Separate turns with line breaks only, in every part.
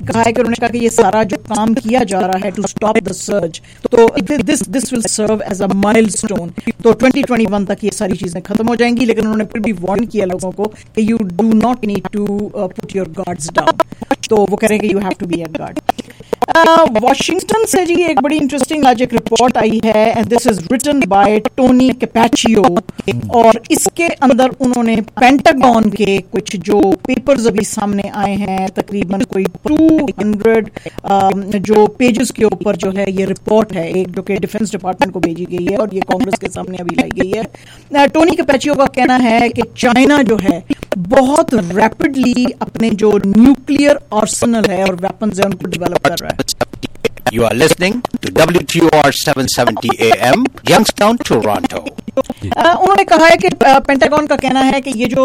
کہا ہے کہ انہوں نے کہا کہ یہ سارا جو کام کیا جا رہا ہے ٹو اسٹاپ دا سرج، تو دس ول سرو ایز اے مائل اسٹون. تو 2021 تک یہ ساری چیزیں ختم ہو جائیں گی، لیکن انہوں نے پھر بھی وارن کیا لوگوں کو کہ you do not need to put your guards down. تو وہ کہہ رہے ہیں کہ you have to be at guard. Washington سے جی ایک بڑی انٹرسٹنگ آج ایک رپورٹ آئی ہے، and this is written by Tony Capaccio, اور اس کے اندر انہوں نے پینٹاگون کے کچھ جو پیپرز ابھی سامنے آئے ہیں، تقریباً کوئی 200 جو پیجز کے اوپر جو ہے یہ رپورٹ ہے ایک، جو کہ ڈیفنس ڈپارٹمنٹ کو بھیجی گئی ہے اور یہ کانگریس کے سامنے ابھی لائی گئی ہے. ٹونی کیپیچیو کا کہنا ہے کہ چائنا جو ہے بہت ریپڈلی اپنے جو نیوکلیئر آرسنل ہے اور ویپنز ہیں ان کو ڈیولپ کر رہا ہے.
You are listening to WTOR 770 AM, Youngstown, Toronto.
انہوں نے کہا ہے کہ پینٹاگون کا کہنا ہے کہ یہ جو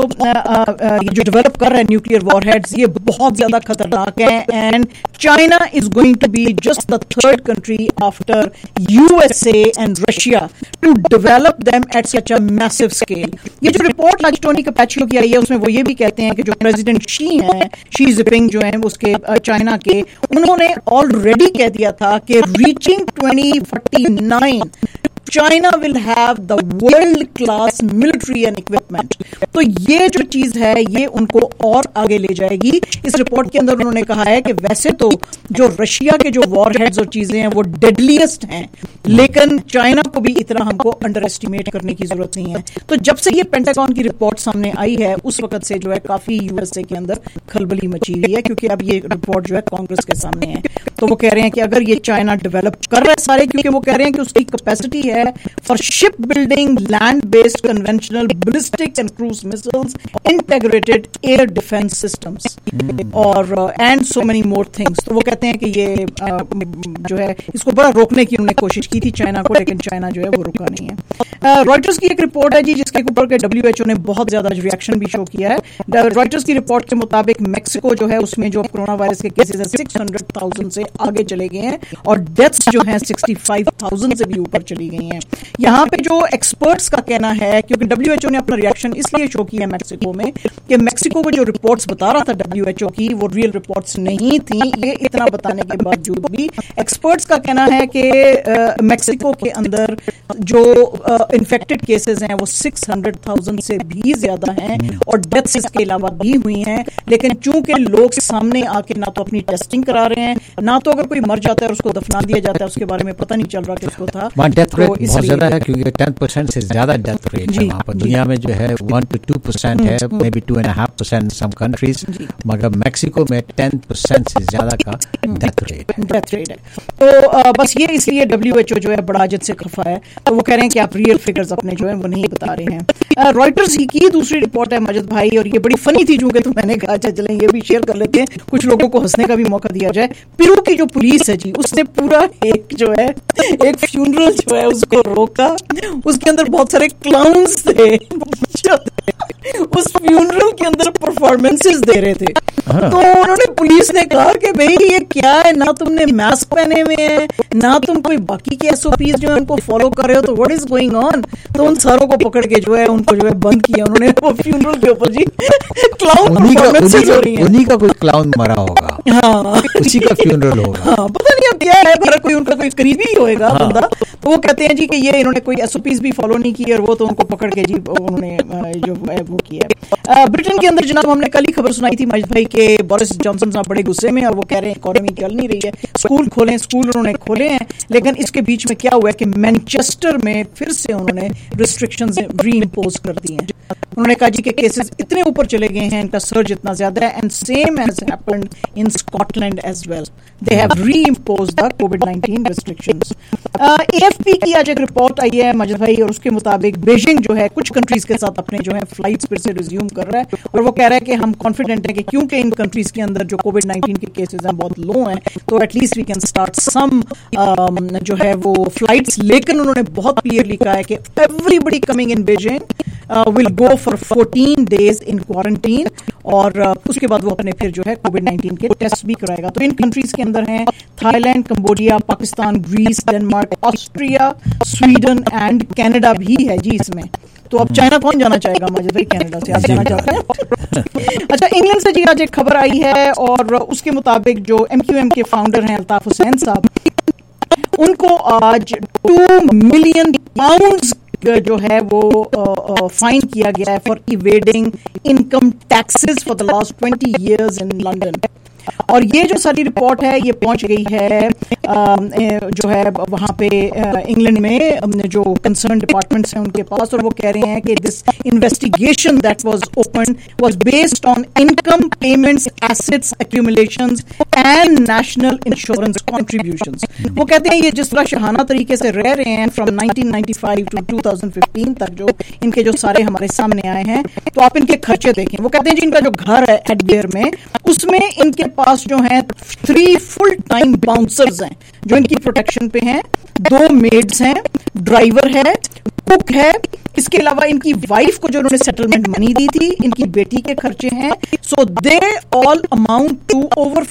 ڈیولپ کر رہا ہے نیوکلیئر وار ہیڈز، یہ بہت زیادہ خطرناک ہے، and China is going to be just the third country after USA and Russia to develop them at such a massive scale. یہ جو رپورٹ آج ٹونی کیپیچیو کی آئی ہے اس میں وہ یہ بھی کہتے ہیں کہ جو پریزیڈنٹ شی ہیں، شی جن پنگ جو ہیں اس کے چائنا کے، انہوں نے آلریڈی کہہ دیا تھا کہ reaching 2049 China will have the world class military and equipment. تو یہ جو چیز ہے یہ ان کو اور آگے لے جائے گی. اس رپورٹ کے اندر انہوں نے کہا ہے کہ ویسے تو جو رشیا کے جو وار ہیڈز اور چیزیں ہیں وہ ڈیڈلیسٹ ہیں، لیکن چائنا کو بھی اتنا ہم کو انڈر ایسٹیمیٹ کرنے کی ضرورت نہیں ہے. تو جب سے یہ پینٹاگون کی رپورٹ سامنے آئی ہے اس وقت سے جو ہے کافی USA کے اندر کھلبلی مچی ہوئی ہے، کیونکہ اب یہ رپورٹ جو ہے کانگریس کے سامنے ہے. تو وہ کہہ رہے ہیں کہ اگر یہ چائنا ڈیولپ کر رہا ہے سارے، کیونکہ وہ کہہ رہے ہیں کہ اس کی کیپیسٹی ہے for shipbuilding, land-based conventional ballistic and cruise missiles, integrated air defense systems, اور and so many more things. تو وہ کہتے ہیں کہ یہ جو ہے اس کو بڑا روکنے کی انہوں نے کوشش کی تھی چائنا کو، لیکن چائنا جو ہے وہ رکا نہیں ہے. رائٹرز کی ایک رپورٹ ہے جی جس کے اوپر کہ WHO نے بہت زیادہ ریئیکشن بھی شو کیا ہے. رائٹرز کی رپورٹ کے مطابق میکسیکو جو ہے اس میں جو کرونا وائرس کے کیسز ہیں 600,000 سے آگے چلے گئے ہیں، اور ڈیتھس جو ہیں 65,000 سے بھی اوپر چلی گئی ہیں. یہاں پہ جو ایکسپرٹس کا کہنا ہے، کیونکہ WHO نے اپنا ریئیکشن اس لیے شو کیا میکسیکو میں کہ میکسیکو کو جو رپورٹس بتا رہا تھا WHO کی وہ ریئل رپورٹس نہیں تھیں. یہ اتنا بتانے کے باوجود بھی ایکسپرٹس کا کہنا ہے کہ میکسیکو کے اندر جو انفیکٹڈ کیسز ہیں وہ 600,000 سے بھی زیادہ ہیں، اور ڈیتھس اس کے علاوہ بھی ہوئی ہیں. لیکن چونکہ لوگ سامنے آ کے نہ تو اپنی ٹیسٹنگ کرا رہے ہیں، نہ تو اگر کوئی مر جاتا ہے اور اس کو دفنا دیا جاتا ہے اس کے بارے میں پتہ نہیں چل رہا کہ اس کو تھا.
بہت زیادہ ہے کیونکہ 10% سے زیادہ ڈیتھ ریٹ ہے وہاں پر. دنیا میں جو ہے 1 to 2% ہے، مے بی 2.5% سم کنٹریز، مگر میکسیکو میں 10% سے زیادہ کا ڈیتھ ریٹ ہے.
تو بس یہ اس لیے WHO جو ہے بڑا جد سے خفا ہے. تو وہ کہہ رہے ہیں کہ آپ ریئل فگرز اپنے جو ہیں وہ نہیں بتا رہے ہیں. رائٹرز کی دوسری رپورٹ ہے مجد بھائی، اور یہ بڑی فنی تھی چونکہ تو میں نے کہا چلیں یہ بھی شیئر کر لیتے ہیں، کچھ لوگوں کو ہنسنے کا بھی موقع دیا جائے. پیرو کی جو پولیس ہے جی اس نے پورا ایک جو ہے ایک فیونرل جو ہے اس کو روکا. اس کے اندر بہت سارے کلاؤنز تھے، اس فیونرل کے اندر پرفارمنسز دے رہے تھے. تو انہوں نے پولیس نے کہا کہ بھئی یہ کیا ہے، نہ تم نے ماسک پہنے ہوئے ہیں، نہ تم کوئی باقی کے SOPs جو ہے ان کو فالو کر رہے ہو، تو واٹ از گوئنگ آن. تو ان ساروں کو پکڑ کے جو ہے ان کو جو ہے بند کیا انہوں نے وہ فیونرل کے اوپر. جی کلاؤن پرفارمنسز ہو رہی ہیں،
انہی کا کوئی کلاؤن مرا ہوگا،
ہاں
اسی کا فیونرل ہوگا.
ہاں پتہ نہیں اب کیا ہے، بھر کوئی ان کا کوئی قریبی ہوئے گا بندہ. تو وہ کہتے ہیں جی کہ یہ انہوں نے کوئی SOPs بھی فالو نہیں کی، اور وہ تو ان کو پکڑ کے جی انہوں نے جو وہ کیا. برٹن کے اندر جناب ہم نے کل ہی خبر سنائی تھی مجد بھائی کہ بورس جانسن صاحب بڑے غصے میں، اور وہ کہہ رہے ہیں اکانومی چل نہیں رہی ہے، اسکول کھولیں. اسکول انہوں نے کھولے ہیں، لیکن اس کے بیچ میں کیا ہوا ہے کہ مینچسٹر میں پھر سے انہوں نے ریسٹرکشنز ری امپوز کر دی ہیں. انہوں نے کہا جی کہ کیسز اتنے اوپر چلے گئے ہیں، ان کا سرج اتنا زیادہ ہے، and same has happened in Scotland as well. They have reimposed the COVID-19 restrictions. AFP کی آج ایک رپورٹ آئی ہے مجد بھائی، اور اس کے مطابق بیجنگ جو ہے کچھ کنٹریز کے ساتھ اپنے جو ہے فلائٹس پھر سے ریزیوم کر رہا ہے، اور وہ کہہ رہا ہے کہ ہم کانفیڈنٹ ہیں کہ کیونکہ ان کنٹریز کے اندر جو COVID-19 کے کیسز ہیں بہت لو ہیں، تو at least we can start some جو ہے وہ فلائٹس. لیکن انہوں نے بہت کلیئرلی کہا ہے کہ everybody coming in Beijing will go for 14 days in quarantine, اور اس کے بعد وہ اپنے پھر جو ہے COVID-19 کے ٹیسٹ بھی کرائے گا. تو ان کنٹریز کے اندر ہیں Thailand, Cambodia, Pakistan, Greece, Denmark, Austria, Sweden and Canada بھی ہے جی اس میں. تو اب چائنا کون جانا چاہے گا؟ مجھے تو کینیڈا سے آپ جانا چاہتے ہیں. اچھا, انگلینڈ سے جی آج ایک خبر آئی ہے اور اس کے مطابق جو MQM کے فاؤنڈر ہیں الطاف حسین صاحب, ان کو آج 2 ملین پاؤنڈز جو ہے وہ فائن کیا گیا ہے for avoiding income taxes for the last 20 years in London. اور یہ جو ساری رپورٹ ہے یہ پہنچ گئی ہے جو ہے وہاں پہ انگلینڈ میں جو کنسرن ڈپارٹمنٹس ہیں ان کے پاس, اور وہ کہہ رہے ہیں کہ this investigation that was open was based on income payments, assets accumulations and national insurance contributions. وہ کہتے ہیں یہ جس طرح شاہانہ طریقے سے رہ رہے ہیں فرام 1995 ٹو 2015 تک جو ان کے جو سارے ہمارے سامنے آئے ہیں, تو آپ ان کے خرچے دیکھیں. وہ کہتے ہیں جی ان کا جو گھر ہے ایڈبیئر میں, اس میں ان کے پاس جو ہیں 3 فل ٹائم باؤنسرز ہیں جو ان کی پروٹیکشن پہ ہیں, 2 میڈز ہیں, ڈرائیور ہے, کک ہے. اس کے علاوہ ان کی وائف کو جو انہوں نے سیٹلمنٹ منی دی تھی, ان کی بیٹی کے خرچے ہیں. So they all amount to over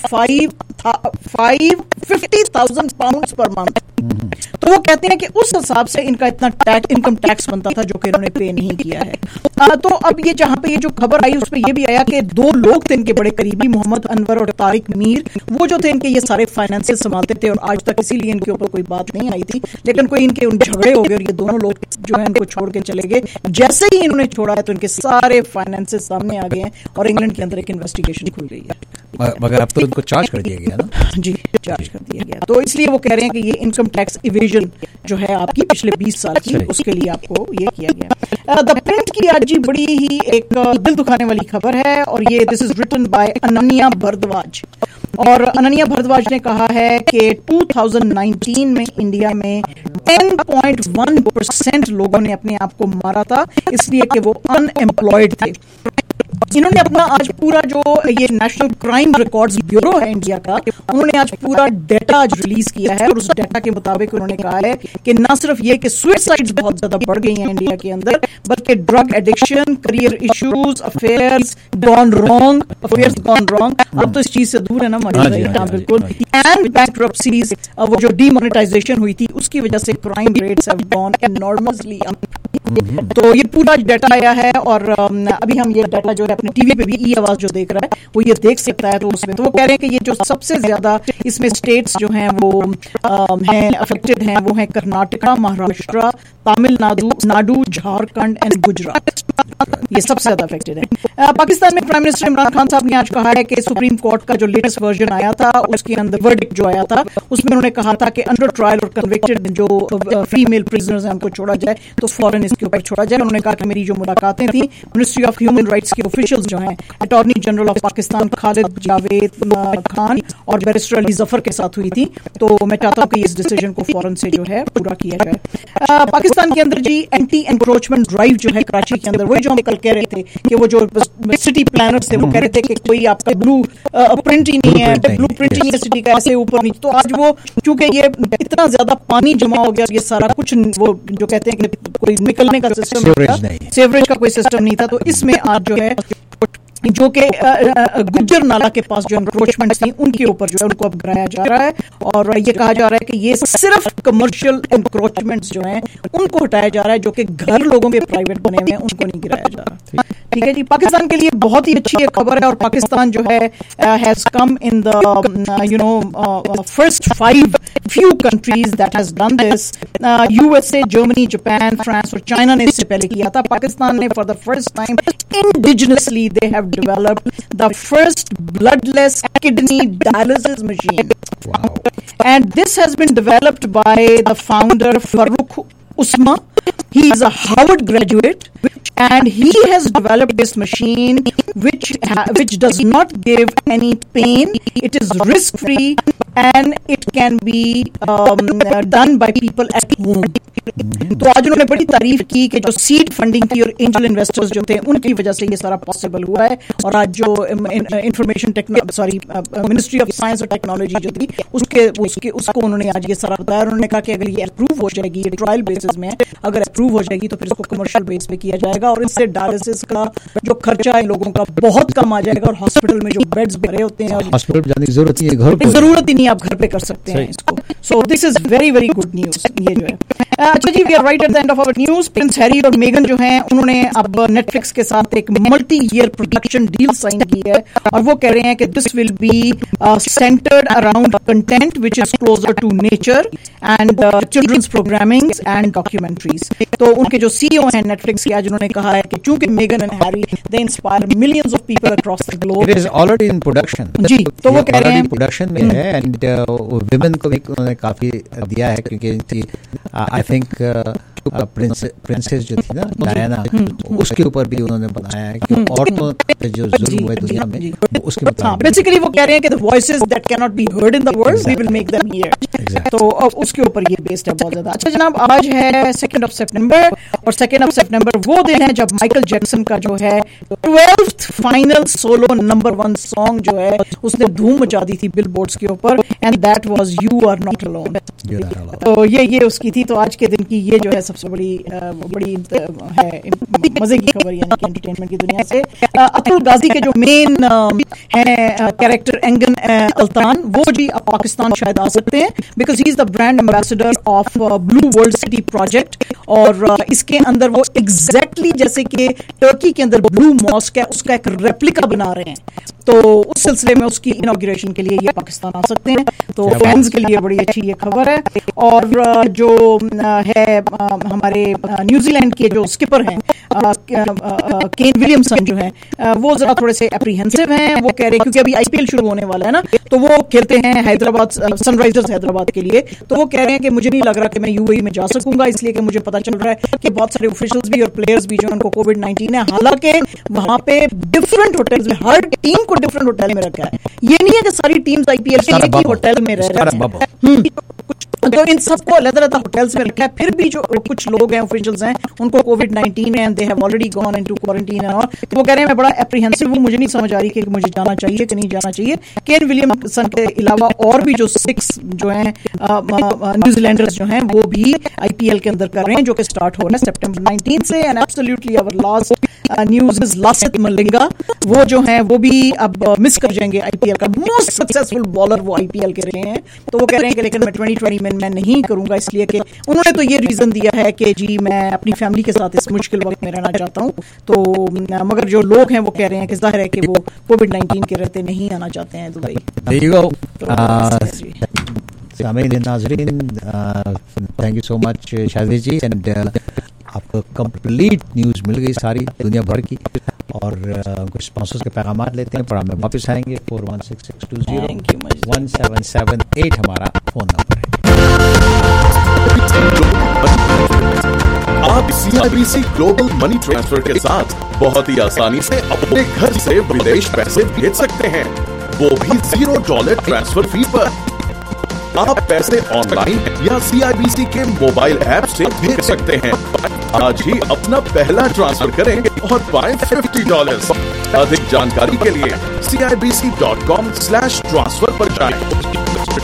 50,000 pounds per month. تو وہ کہتے ہیں کہ اس حساب سے ان کا اتنا انکم ٹیکس بنتا تھا جو کہ انہوں نے پے نہیں کیا ہے. تو اب یہ جہاں پہ یہ جو خبر آئی اس پہ یہ بھی آیا کہ 2 لوگ تھے ان کے بڑے قریبی, محمد انور اور طارق میر, وہ جو تھے ان کے یہ سارے فائنانسز سنبھالتے تھے, اور آج تک اسی لیے ان کے اوپر کوئی بات نہیں آئی تھی. لیکن کوئی ان کے جھگڑے ہو گئے اور یہ دونوں لوگ جو ہیں ان کو چھوڑ کے چلے گئے. جیسے ہی انہوں نے چھوڑا ہے تو ان کے سارے فائنانسز سامنے آ گئے ہیں اور انگلینڈ کے اندر ایک انویسٹیگیشن کھل گئی ہے.
مگر اب تو ان کو چارج کر دیا گیا نا.
جی چارج کر دیا گیا. تو اس لیے وہ کہہ رہے ہیں کہ یہ انکم ٹیکس ایویژن جو ہے آپ کی پچھلے 20 سال کی, اس کے لیے آپ کو یہ کیا گیا. دا پرنٹ کی آج جی بڑی ہی ایک دل دکھانے والی خبر ہے, اور یہ this is written by Ananya Bhardwaj. اور اننیا بھردواج نے کہا ہے کہ 2019 میں انڈیا میں 10.1% لوگوں نے اپنے آپ کو مارا تھا اس لیے کہ وہ ان ایمپلائڈ تھے. انہوں نے اپنا آج پورا جو یہ نیشنل کرائم ریکارڈز بیورو ہے انڈیا کا, انہوں نے آج پورا ڈیٹا آج ریلیز کیا ہے, اور اس ڈیٹا کے مطابق انہوں نے کہا ہے کہ نہ صرف یہ کہ سوئسائڈز بہت زیادہ بڑھ گئی ہیں انڈیا کے اندر, بلکہ drug addiction, career issues, affairs gone wrong. اب تو اس چیز سے دور ہے نا ہماری, بالکل. اینڈ بینکرپسیز, وہ جو ڈی مونیٹائزیشن ہوئی تھی اس کی وجہ سے crime rates have gone enormously up. تو یہ پورا ڈیٹا آیا ہے, اور ابھی ہم یہ ڈیٹا جو ہے اپنے ٹی وی پہ بھی ای آواز جو دیکھ رہا ہے وہ یہ دیکھ سکتا ہے. تو اس میں تو وہ کہہ رہے ہیں کہ یہ جو سب سے زیادہ اس میں اسٹیٹس جو ہیں وہ ہیں افیکٹڈ ہیں وہ ہیں کرناٹکا, مہاراشٹر, تامل ناڈو, جھارکھنڈ اینڈ گجرات. یہ سب سے زیادہ افیکٹڈ ہے. پاکستان میں پرائم منسٹر عمران خان صاحب نے آج کہا ہے کہ سپریم کورٹ کا جو لیٹسٹ ورژن آیا تھا اس کے اندر ورڈکٹ جو آیا تھا اس میں انہوں نے کہا تھا کہ انڈر ٹرائل اور کنوکٹڈ جو فیمیل پرزنرز ہیں ان کو چھوڑا جائے تو فوراً اس کے اوپر چھوڑا جائے. انہوں نے کہا کہ میری جو ملاقاتیں تھیں منسٹری آف ہیومن رائٹس کے آفیشلز جو ہیں attorney general of Pakistan Khalid Javed Khan اور بیرسٹر علی ظفر کے ساتھ ہوئی تھی, تو میں چاہتا ہوں کہ اس ڈیسیجن کو فوراً سے جو ہے پورا کیا جائے. پاکستان کے اندر جی اینٹی انکروچمنٹ ڈرائیو جو ہے کراچی کے اندر, وہی جو ہم کل کہہ رہے تھے کہ وہ جو سٹی پلانرز تھے وہ کہہ رہے تھے کہ کوئی آپ کا بلو پرنٹ ہی نہیں ہے, بلو پرنٹ ہی نہیں ہے سٹی کا, ایسے اوپر نہیں. تو آج وہ چونکہ یہ اتنا زیادہ پانی جمع ہو گیا, یہ سارا کچھ وہ جو کہتے ہیں کہ کوئی نکلنے کا سسٹم سیوریج کا کوئی سسٹم نہیں تھا, تو اس میں آج جو ہے جو کہ گجر نالا کے پاس جو انکروچمنٹس تھیں ان کے اوپر جو ہے ان کو اب گرایا جا رہا ہے, اور یہ کہا جا رہا ہے کہ یہ صرف کمرشل انکروچمنٹس جو ہیں ان کو ہٹایا جا رہا ہے, جو کہ گھر لوگوں کے پرائیویٹ بنے ہوئے ہیں ان کو نہیں گرایا جا رہا. ٹھیک ہے جی. پاکستان کے لیے بہت ہی اچھی ایک خبر ہے, اور پاکستان جو ہے has come in the first 5 few countries that has done this. USA, Germany, Japan, France اور چائنا نے اس سے پہلے کیا تھا. پاکستان نے for the first time indigenously they have developed the first bloodless kidney dialysis machine. Wow. And this has been developed by the founder Farooq Usma. He is a Harvard graduate and he has developed this machine which does not give any pain. It is risk free and it can be done by people at home. تو آج انہوں نے بڑی تعریف کی کہ جو sad funding تھی اور اینجل انویسٹرز جو تھے ان کی وجہ سے یہ سارا پاسبل ہوا ہے, اور آج جو انفارمیشن منسٹری آف سائنس اور ٹیکنالوجی جو تھی اس کو انہوں نے آج یہ سارا بتایا. انہوں نے کہا کہ اگر یہ اپروو ہو جائے گی, یہ ٹرائل بیسز میں اگر اپروو ہو جائے گی تو پھر اس کو کمرشل بیس پہ کیا جائے گا, اور اس سے ڈائلسس کا جو خرچہ ہے لوگوں کا بہت کم آ جائے گا, اور ہاسپٹل میں جو بیڈز بھرے ہوتے ہیں
ہاسپٹل جانے کی ضرورت نہیں ہے,
ضرورت ہی نہیں, آپ گھر پہ کر سکتے ہیں اس کو. So this is very very good news. یہ جو ہے अच्छा जी, we are right at the end of our news. Prince Harry और मेगन जो हैं उन्होंने अब नेटफ्लिक्स के साथ एक multi year production deal sign की है और वो कह रहे हैं कि this will be centered around content which is closer to nature and children's programming and documentaries. तो उनके जो सीईओ हैं नेटफ्लिक्स के, आज उन्होंने कहा है कि चूंकि मेगन and Harry they inspire millions of people across the globe.
It is already in production.
जी, तो वो कह रहे हैं
प्रोडक्शन में है एंड विमेन को भी उन्होंने काफी दिया है क्योंकि आई थिंक प्रिंसेस जो थी ना डायना, उसके ऊपर भी उन्होंने बनाया है कि औरतों पे जो जुल्म हुए दुनिया में उसके मुताबिक.
बेसिकली वो कह रहे हैं कि the voices that can not be heard in the world we will make them hear. तो उसके ऊपर ये बेस्ड है बहुत ज्यादा. अच्छा जनाब, आज है 2 सितंबर और 2 सितंबर वो दिन है जब माइकल जैक्सन का जो है 12th final solo number 1 song जो है उसने धूम मचा दी थी बिलबोर्ड्स के ऊपर, and that was you are not alone. तो ये उसकी थी. तो आज के दिन की ये जो है सबसे बड़ी है मजे की खबर, यानी कि एंटरटेनमेंट की दुनिया से. अतुल गाजी के जो मेन हैं कैरेक्टर एंगन अल्तान, वो जी अब पाकिस्तान शायद आ सकते हैं because he is the brand ambassador of Blue World City project. और इसके अंदर वो एग्जैक्टली जैसे कि टर्की के अंदर ब्लू मॉस्क है उसका एक रेप्लिका बना रहे हैं. तो उस सिलसिले में उसकी इनॉग्रेशन के लिए ये पाकिस्तान आ सकते हैं. तो फैंस के लिए बड़ी अच्छी ये खबर है. और जो है हमारे न्यूजीलैंड के जो स्किपर हैं केन विलियमसन जो हैं वो जरा थोड़े से एप्रीहेंसिव हैं. वो कह रहे हैं क्योंकि अभी आईपीएल शुरू होने वाला है ना, तो वो खेलते हैं हैदराबाद सनराइजर्स हैदराबाद के लिए. तो वो कह रहे हैं कि मुझे नहीं लग रहा कि मैं यूएई में जा सकूंगा, इसलिए कि मुझे पता चल रहा है कि बहुत सारे ऑफिशियल्स भी और प्लेयर्स भी जो उनको कोविड-19 है. हालांकि वहां पे डिफरेंट होटल्स में हर टीम को डिफरेंट होटल में रखा है. ये नहीं है कि सारी टीम्स आईपीएल के एक ही होटल में रह रहे हैं. तो इन सबको अलग-अलग होटल्स में रखा है. फिर भी जो कुछ लोग हैं ऑफिशियल्स हैं उनको कोविड-19 है and they have already gone into quarantine and all. तो वो कह रहे हैं मैं बड़ा एप्रीहेंसिव हूं, मुझे नहीं समझ आ रही कि मुझे जाना चाहिए कि नहीं जाना चाहिए. केन विलियमसन के अलावा और भी जो 6 जो हैं न्यूजीलैंडर्स जो हैं वो भी आईपीएल के अंदर कर रहे हैं, जो कि स्टार्ट हो रहा है सितंबर 19 से. And absolutely our last news is Lasith Malinga, वो जो हैं वो भी अब मिस कर जाएंगे आईपीएल का. मोस्ट सक्सेसफुल बॉलर वो आईपीएल के रहे हैं. तो वो कह रहे हैं कि लेकिन मैं 2020 में मैं नहीं करूंगा, इसलिए कि उन्होंने तो ये रीजन दिया है कि जी मैं अपनी फैमिली के साथ इस मुश्किल वक्त में रहना चाहता हूं. तो मगर जो लोग हैं वो कह रहे हैं कि जाहिर है कि वो कोविड-19 के रहते नहीं आना चाहते हैं दुबई.
नाज़रीन, thank you so much Shadi ji. And आपको कंप्लीट न्यूज़ मिल गई सारी दुनिया भर की. और कुछ स्पॉन्सर्स के पैगाम लेते हैं, पर हमें वापस आएंगे. 4166201778 हमारा फोन नंबर है.
आप CIBC ग्लोबल मनी ट्रांसफर के साथ बहुत ही आसानी से अपने घर से विदेश पैसे भेज सकते हैं, वो भी $0 ट्रांसफर फी पर. आप पैसे ऑनलाइन या CIBC के मोबाइल ऐप से भेज सकते हैं. आज ही अपना पहला ट्रांसफर करें और पाएं $50. अधिक जानकारी के लिए CIBC.com/transfer पर जाएं.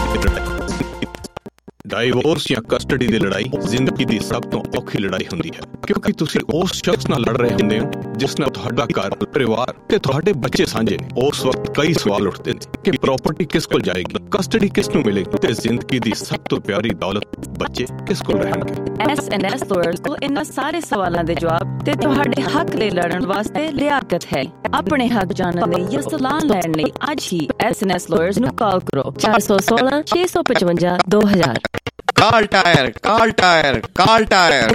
ਡਾਈਵੋਰਸ ਜਾਂ ਕਸਟਡੀ ਦੀ ਲੜਾਈ ਜ਼ਿੰਦਗੀ ਦੀ ਸਭ ਤੋਂ ਔਖੀ ਲੜਾਈ ਹੁੰਦੀ ਹੈ, ਕਿਉਂਕਿ ਤੁਸੀਂ ਉਸ ਸ਼ਖਸ ਨਾਲ ਲੜ ਰਹੇ ਹੁੰਦੇ ਹੋ ਜਿਸ ਨਾਲ ਤੁਹਾਡਾ ਘਰ, ਪਰਿਵਾਰ ਤੇ ਤੁਹਾਡੇ ਬੱਚੇ ਸਾਂਝੇ ਨੇ. ਉਸ ਵਕਤ ਕਈ ਸਵਾਲ ਉੱਠਦੇ ਨੇ ਕਿ ਪ੍ਰਾਪਰਟੀ ਕਿਸ ਕੋਲ ਜਾਏਗੀ, ਕਸਟਡੀ ਕਿਸ ਨੂੰ ਮਿਲੇਗੀ ਤੇ ਜ਼ਿੰਦਗੀ ਦੀ ਸਭ ਤੋਂ ਪਿਆਰੀ ਦੌਲਤ ਬੱਚੇ ਕਿਸ ਕੋਲ ਰਹਿਣਗੇ.
S&S ਲਾਇਰਸ ਕੋਲ ਇਹਨਾਂ ਸਾਰੇ ਸਵਾਲਾਂ ਦੇ ਜਵਾਬ ਤੇ ਤੁਹਾਡੇ ਹੱਕ ਲਈ ਲੜਨ ਵਾਸਤੇ ਲਿਆਕਤ ਹੈ. ਆਪਣੇ ਹੱਕ ਜਾਣਨ ਲਈ ਜਾਂ ਸਲਾਹ ਲੈਣ ਲਈ ਅੱਜ ਹੀ S&S ਲਾਇਰਸ ਨੂੰ ਕਾਲ ਕਰੋ 416 655 2000.
कार्ल टायर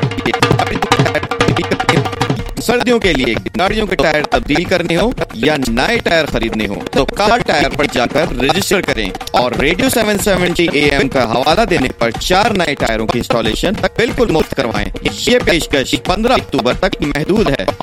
सर्दियों के लिए गाड़ियों के टायर तब्दील करने हो या नए टायर खरीदने हो तो कार्ल टायर पर जाकर रजिस्टर करें और रेडियो 770 AM का हवाला देने पर 4 नए टायरों की इंस्टॉलेशन बिल्कुल मुफ्त करवाएं. ये पेशकश 15 अक्टूबर तक महदूद है.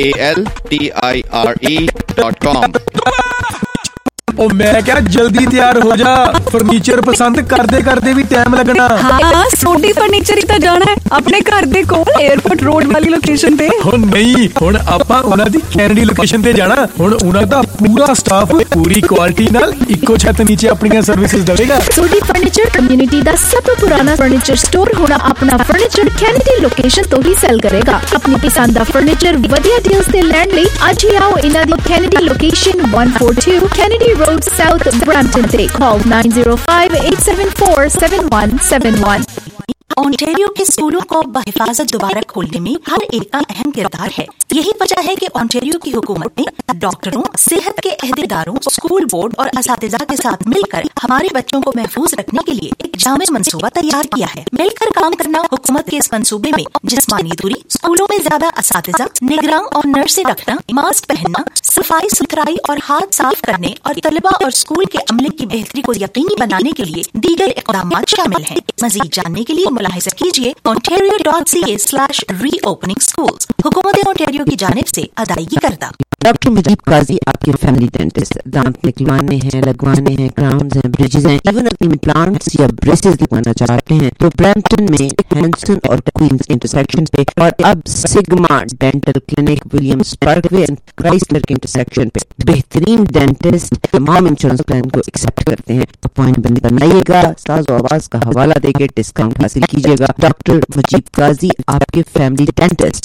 KALTIRE.com.
ओ मैं क्या जल्दी तैयार हो जा, फर्नीचर पसंद करते भी टाइम लगना.
हाँ, सोडी फर्नीचर ही तो जाना है अपने घर दे कोल एयरपोर्ट रोड वाली लोकेशन पे.
हो नहीं, हुण आपां उन्हां दी कैनेडी लोकेशन ते जाना. हुण उन्हां दा पूरा स्टाफ पूरी क्वालिटी नाल इक्को छत नीचे अपनी सर्विसेज देवेगा.
सोडी फर्नीचर कम्युनिटी दा सब तो पुराना फर्नीचर स्टोर होना अपना फर्नीचर कैनेडी लोकेशन तो ही सेल करेगा. अपनी पसंद दा फर्नीचर वधिया डील्स ते लैंड लई आज ही आओ इन्हां दी Kennedy location 142 Kennedy Road South Brampton. Call 905-874-7171.
Ontario के स्कूलों को बहिफाजत दोबारा खोलने में हर एक का अहम किरदार है। यही वजह है कि ओंटारियो की हुकूमत ने डॉक्टरों, सेहत के अहदेदारों, स्कूल बोर्ड और असातिज़ा के साथ मिलकर हमारे बच्चों को महफूज रखने के लिए एक जामे मंसूबा तैयार किया है। मिलकर काम करना हुकूमत के इस मंसूबे में जिस्मानी दूरी, स्कूलों में ज्यादा असातिज़ा, निगरान और नर्सें रखना, मास्क पहनना, सफाई सुथराई और हाथ साफ करने और तलबा और स्कूल के अमले की बेहतरी को यकीनी बनाने के लिए दीगर इक़दामात शामिल हैं। मज़ीद जानने के लिए मुलाहिज़ा कीजिए ontario.ca/reopening schools। हुकूमत ओंटारियो की जानिब से अदायगी करदा।
डॉक्टर मुजीब काजी आपके फैमिली डेंटिस्ट, दांत निकलवाने हैं, लगवाने हैं, क्राउन्स हैं, ब्रिजेस हैं, इवन अपने इम्प्लांट्स या ब्रेसेस लगवाना चाहते हैं तो ब्रैम्पटन में हैंडसन और क्वींस इंटरसेक्शन पे और अब Sigma dental clinic Williams Parkway and Chrysler के इंटरसेक्शन पे बेहतरीन डेंटिस्ट तमाम इंश्योरेंस प्लान को एक्सेप्ट करते हैं। अपॉइंटमेंट बनाइएगा, साज और आवाज का हवाला देके डिस्काउंट हासिल कीजिएगा। डॉक्टर मुजीब काजी आपके फैमिली डेंटिस्ट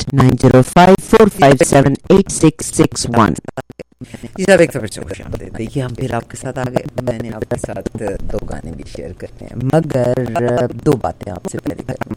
9054578661।
जी साहब, एक दफा खुश आमदीद। देखिए हम फिर आपके साथ आ गए। मैंने आपके साथ दो गाने भी शेयर करते हैं, मगर दो बातें आपसे पहले करूँ।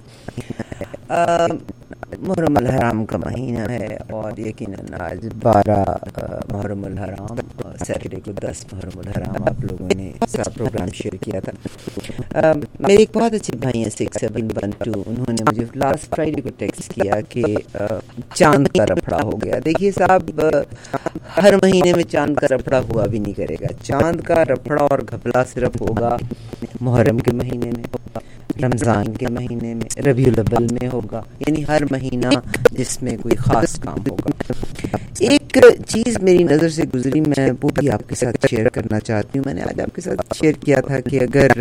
मुहर्रम अल हराम का महीना है और यकीनन आज 12 मुहर्रम अल हराम, सैटरडे को 10 मुहर्रम अल हराम आप लोगों ने सारा प्रोग्राम शेयर किया था। मेरे एक बहुत अच्छे भाई हैं 6712, उन्होंने मुझे लास्ट फ्राइडे को टेक्स्ट किया कि चांद का रफड़ा हो गया। देखिए साहब, हर महीने में चांद का रफड़ा हुआ भी नहीं करेगा। चांद का रफड़ा और घपला सिर्फ होगा मुहर्रम के महीने में, रमज़ान के महीने में, रबीउल अव्वल में होगा, यानी हर महीना जिसमें कोई ख़ास काम होगा। एक चीज़ मेरी नज़र से गुजरी, मैं वो भी आपके साथ शेयर करना चाहती हूँ। मैंने आज आपके साथ शेयर किया था कि अगर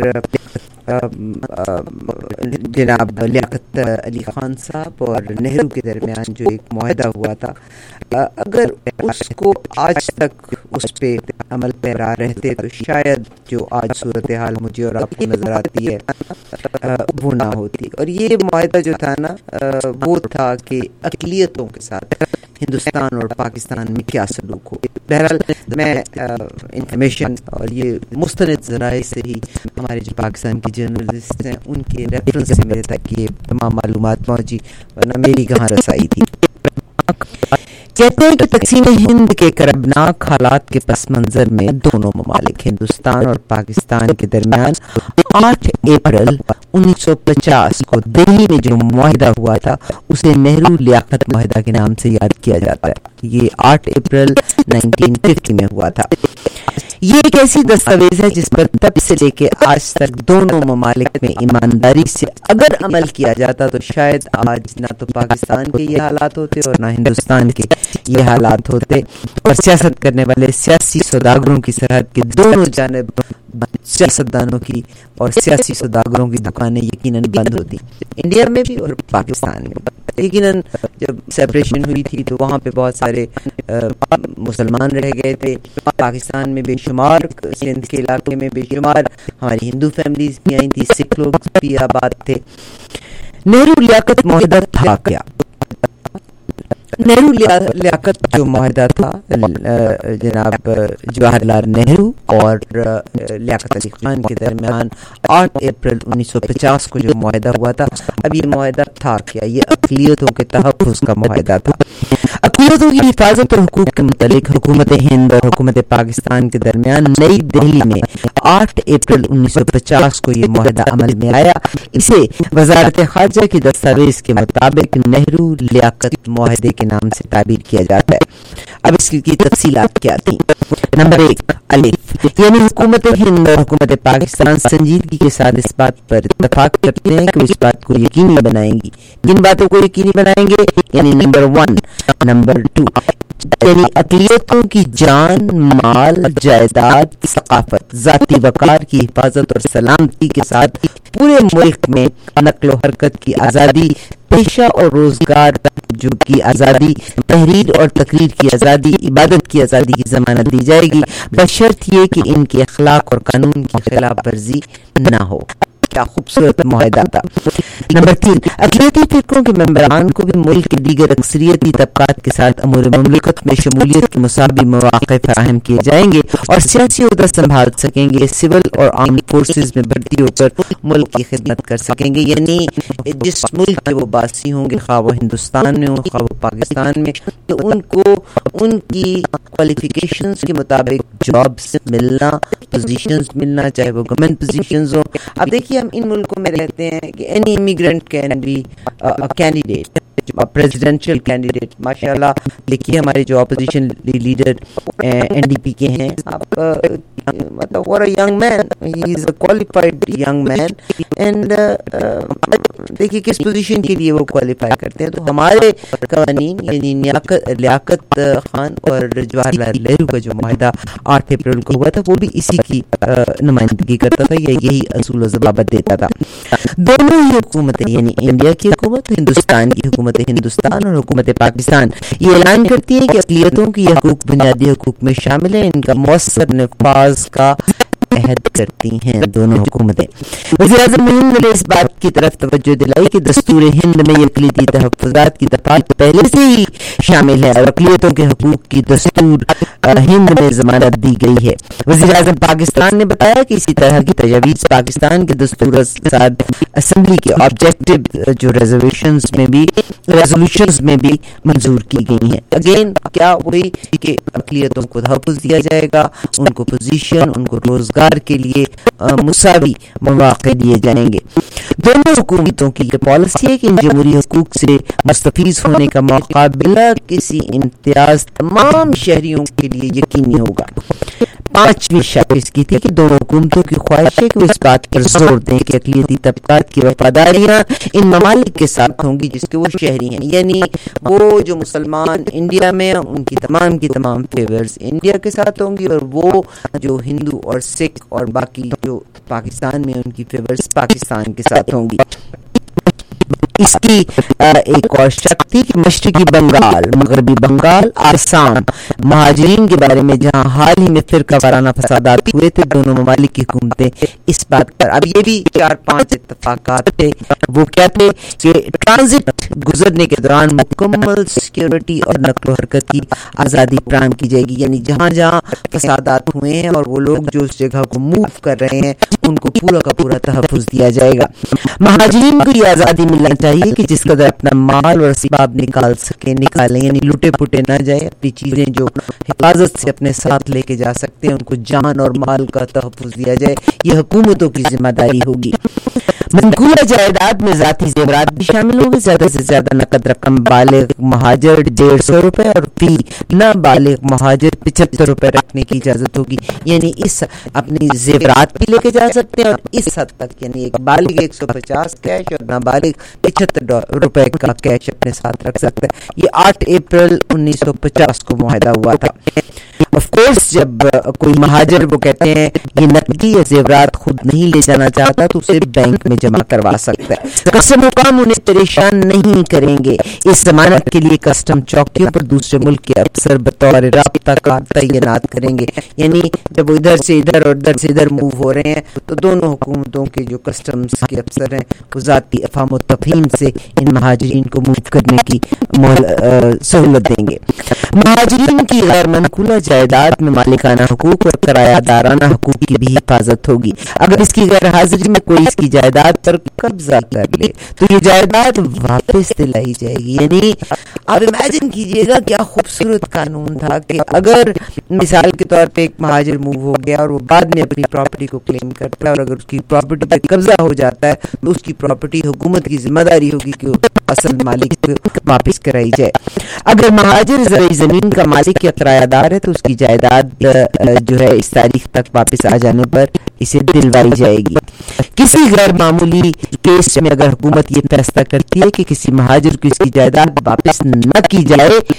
जनाब लियाकत अली ख़ान साहब और नेहरू के दरमियान जो एक मुआहदा हुआ था, अगर उसको आज तक उस पे अमल पैरा रहते तो शायद जो आज सूरत हाल मुझे और आपको नज़र आती है वो ना होती। और ये मुआहदा जो था ना, वो था कि अक़लियतों के साथ हिंदुस्तान और पाकिस्तान में क्या सलूक हो। बहरहाल मैं इंफॉर्मेशन और ये मुस्तनद ज़राए से ही हमारे जो पाकिस्तान की जर्नलिस्ट हैं उनके रेफरेंस से मेरे तक ये तमाम मालूमात पहुँची, वरना मेरी कहाँ रसाई थी। कहते हैं कि तक़सीम हिंद के करबनाक हालात के पस मंज़र में दोनों ममालिक हिंदुस्तान और पाकिस्तान के दरमियान 8 अप्रैल 1950 को दिल्ली में जो मुआहिदा हुआ था उसे नेहरू लियाकत मुआहिदा के नाम से याद किया जाता है। ये 8 अप्रैल 1950 में हुआ था। ये एक ऐसी दस्तावेज है जिस पर तब से लेके आज तक दोनों ममालिक में ईमानदारी से अगर अमल किया जाता तो शायद आज ना तो पाकिस्तान के ये हालात होते और ना हिंदुस्तान के ये हालात होते, और सियासत करने वाले सियासी सौदागरों की सरहद के दोनों जानिब सियासतदानों की और सियासी सौदागरों की दुकानें यकीनन बंद होती, इंडिया में भी और पाकिस्तान में। यकीनन जब सेपरेशन हुई थी तो वहाँ पे बहुत सारे मुसलमान रह गए थे, पाकिस्तान में बेशुमार, सिंध के इलाके में बेशुमार हमारी हिंदू फैमिलीज भी आई थी, सिख लोग भी आबाद थे। नेहरू लियाकत मुआहिदा था क्या? नेहरू लियाकत जो मुआहिदा था जनाब जवाहरलाल नेहरू और लियाकत अली खान के दरमियान 8 अप्रैल 1950 को जो मुआहिदा हुआ था, अब ये मुआहिदा था क्या? ये अक़लियतों के तहफ़्फ़ुज़ का मुआहिदा था। अक़लियतों की हिफाजत और हुकूक के मुतालिक हुकूमत हिंद और हुकूमत पाकिस्तान के दरमियान नई दिल्ली में 8 अप्रैल 1950 को ये मुआहिदा अमल में आया। इसे वज़ारत ख़ारजा की दस्तावेज़ के मुताबिक नेहरू लियाकत मुआहिदे के नाम से ताबीर किया जाता है। अब इसकी तफसीलात क्या थी? नंबर 1, अलिफ, यानी हुकूमत हिंद और हुकूमत पाकिस्तान संजीदगी के साथ इस बात पर इत्तफाक करते हैं कि इस बात को यकीनी बनाएंगी। किन बातों को यकीनी बनाएंगे? यानी नंबर 1, नंबर 2, यानी अक़लियतों की जान, माल, जायदाद, सकाफत, ज़ाती वक़ार की हिफाजत और सलामती के साथ पूरे मुल्क में नक्ल हरकत की आज़ादी, पेशा और रोजगार जो की आज़ादी, तहरीर और तकरीर की आज़ादी, इबादत की आज़ादी की ज़मानत दी जाएगी, बशर्त ये कि इनके अखलाक और कानून की खिलाफ वर्जी न हो। क्या खूबसूरत मुआहदा था। नंबर 3, अक़लियती फ़िरक़ों के मेंबरान को भी मुल्क के दीगर अक्सरियती तबक़ात के साथ अमूर मुमलिकत में शमूलियत के मुसावी मौक़े फराहम किए जाएंगे और सियासी ओहदा संभाल सकेंगे, सिविल और आर्म्ड फोर्सेस में भर्ती होकर मुल्क की खिदमत कर सकेंगे। यानी जिस मुल्क के वो बासी होंगे, खा वो हिंदुस्तान में हो खा वो पाकिस्तान में, तो उनको उनकी क्वालिफिकेशंस के मुताबिक जॉब्स मिलना, पोजीशंस मिलना, चाहे वो गवर्नमेंट पोजीशंस हो। अब देखिए, हम इन मुल्कों में रहते हैं कि any immigrant can be a candidate, presidential candidate. माशाल्लाह देखिए हमारे जो अपोजिशन लीडर एनडीपी के हैं, आप मतलब for a young man, he is a qualified young man, and देखिए किस पोजीशन के लिए वो क्वालिफाई करते हैं। तो हमारे कवानीन यानी लियाकत खान और जवाहरलाल नेहरू का जो मुआहदा 8 अप्रैल को हुआ था, वो भी इसी की नुमाइंदगी करता था या यही असूल ज़वाबित देता था। दोनों ही हुकूमतें यानी इंडिया की हुकूमत, हिंदुस्तान की हुकूमत हिंदुस्तान और हुकूमत पाकिस्तान ये ऐलान करती है कि अक़लियतों की हकूक़ बुनियादी हकूक़ में शामिल है, इनका मौसर नफाज का अहद करती हैं दोनों हुकूमतें। वज़ीर-ए-आज़म हिंद ने इस बात की तरफ तवज्जो दिलाई कि दस्तूर हिंद में अक़लियती तहफ़्फ़ुज़ात की दफ़ात पहले से ही शामिल है और अक़लियतों के हकूक़ की दस्तूर हिंद में ज़मानत दी गई है। वज़ीर-ए-आज़म पाकिस्तान ने बताया कि इसी तरह की तजवीज़ पाकिस्तान के दस्तूर असम्बली के ऑब्जेक्टिव जो रेजोल्यूशंस में भी मंजूर की गई हैं। अगेन क्या वही कि अक़लियतों को तहफ़्फ़ुज़ दिया जाएगा, उनको पोजीशन, उनको रोजगार के लिए मुसावी मौक़े दिए जाएंगे। दोनों हुकूमतों की ये पॉलिसी है कि इन जमहूरी हकूक़ से मुस्तफ़ीज़ होने का मौका बिला किसी इम्तियाज़ तमाम शहरियों के लिए यकीनी होगा। 5वीं शर्त इसकी थी कि दोनों हुकूमतों की ख्वाहिश है कि वो इस बात पर जोर दें कि अक़लियती तबक़ात की वफादारियाँ इन ममालिक के साथ होंगी जिसके वो शहरी हैं। यानी वो जो मुसलमान इंडिया में उनकी तमाम की तमाम फेवर्स इंडिया के साथ होंगी और वो जो हिंदू और सिख और बाकी जो पाकिस्तान में उनकी फेवर्स पाकिस्तान के साथ होंगी। इसकी एक और शर्त थी कि मशरकी बंगाल, मगरबी बंगाल, आसाम महाजरीन के बारे में जहां हाल ही में फिरका वाराना फसादात हुए थे, दोनों ममालिक की हुकूमतें इस बात पर, अब ये भी 4-5 इत्तफाकात थे। वो क्या थे कि ट्रांजिट गुजरने के दौरान मुकम्मल सिक्योरिटी और नक्ल हरकत की आज़ादी फराहम की जाएगी। यानी जहाँ जहाँ फसादात हुए हैं और वो लोग जो उस जगह को मूव कर रहे हैं उनको पूरा का पूरा तहफ़्फ़ुज़ दिया जाएगा। महाजरीन को ये आज़ादी मिलना चाहिए कि जिस कदर अपना माल और असबाब निकालें, यानी लुटे पुटे ना जाए, अपनी चीज़ें जो हिफाजत से अपने साथ लेके जा सकते हैं उनको जान और माल का तहफ़्फ़ुज़ दिया जाए। ये हुकूमतों की जिम्मेदारी होगी। मनकूला जायदाद में ज़ाती ज़ेवरात भी शामिल होंगे। ज़्यादा से ज़्यादा नकद रकम बालिग महाजर 150 रुपये और फी नाबालिग महाजर 75 रुपये रखने की इजाज़त होगी। यानी इस अपनी ज़ेवरात भी लेके जा सकते हैं और इस हद तक, यानी एक बालिग 150 कैश और नाबालिग 75 रुपये का कैश अपने साथ रख सकता है। ये 8 अप्रैल 1950 को मुआहदा हुआ था। ऑफ कोर्स जब कोई महाजर वो कहते हैं ये नकदी या ज़ेवरात खुद नहीं ले जाना चाहता तो उसे बैंक में जमा करवा सकता है। कस्टम हुकाम उन्हें परेशान नहीं करेंगे। इस जमानत के लिए कस्टम चौकियों पर दूसरे मुल्क के अफसर बतौर राब्ता कार तैनात करेंगे। यानी जब वो इधर से इधर और इधर से इधर मूव हो रहे हैं तो दोनों हुकूमतों के जो कस्टम्स के अफसर हैं वो ज़ाती अफ़ाम और तफ़हीम से इन महाजरीन को मूव करने की सहूलत देंगे। महाजरीन की गैर मनकूला जायदाद में मालिकाना हुकूक और किरायादाराना हुकूक की भी हिफाजत होगी। अगर इसकी गैर हाजिरी में कोई इसकी जायदाद पर कब्जा कर ले तो ये जायदाद वापस दिलाई जाएगी। यानी आप इमेजिन कीजिएगा क्या खूबसूरत कानून था कि अगर मिसाल के तौर पे एक महाजिर मूव हो गया और वो बाद में अपनी प्रॉपर्टी को क्लेम करता है और अगर उसकी प्रॉपर्टी पर कब्जा हो जाता है तो उसकी प्रॉपर्टी हुकूमत की जिम्मेदारी होगी कि असल मालिक को वापस कराई जाए। अगर महाजिर ज़मीन का मालिक या किरायादार है तो उसकी जायदाद जो है इस तारीख तक वापस आ जाने पर इसे दिलवाई जाएगी। किसी गैर मामूली केस में अगर हुकूमत ये फैसला करती है कि किसी महाजिर को इसकी जायदाद वापस न की जाए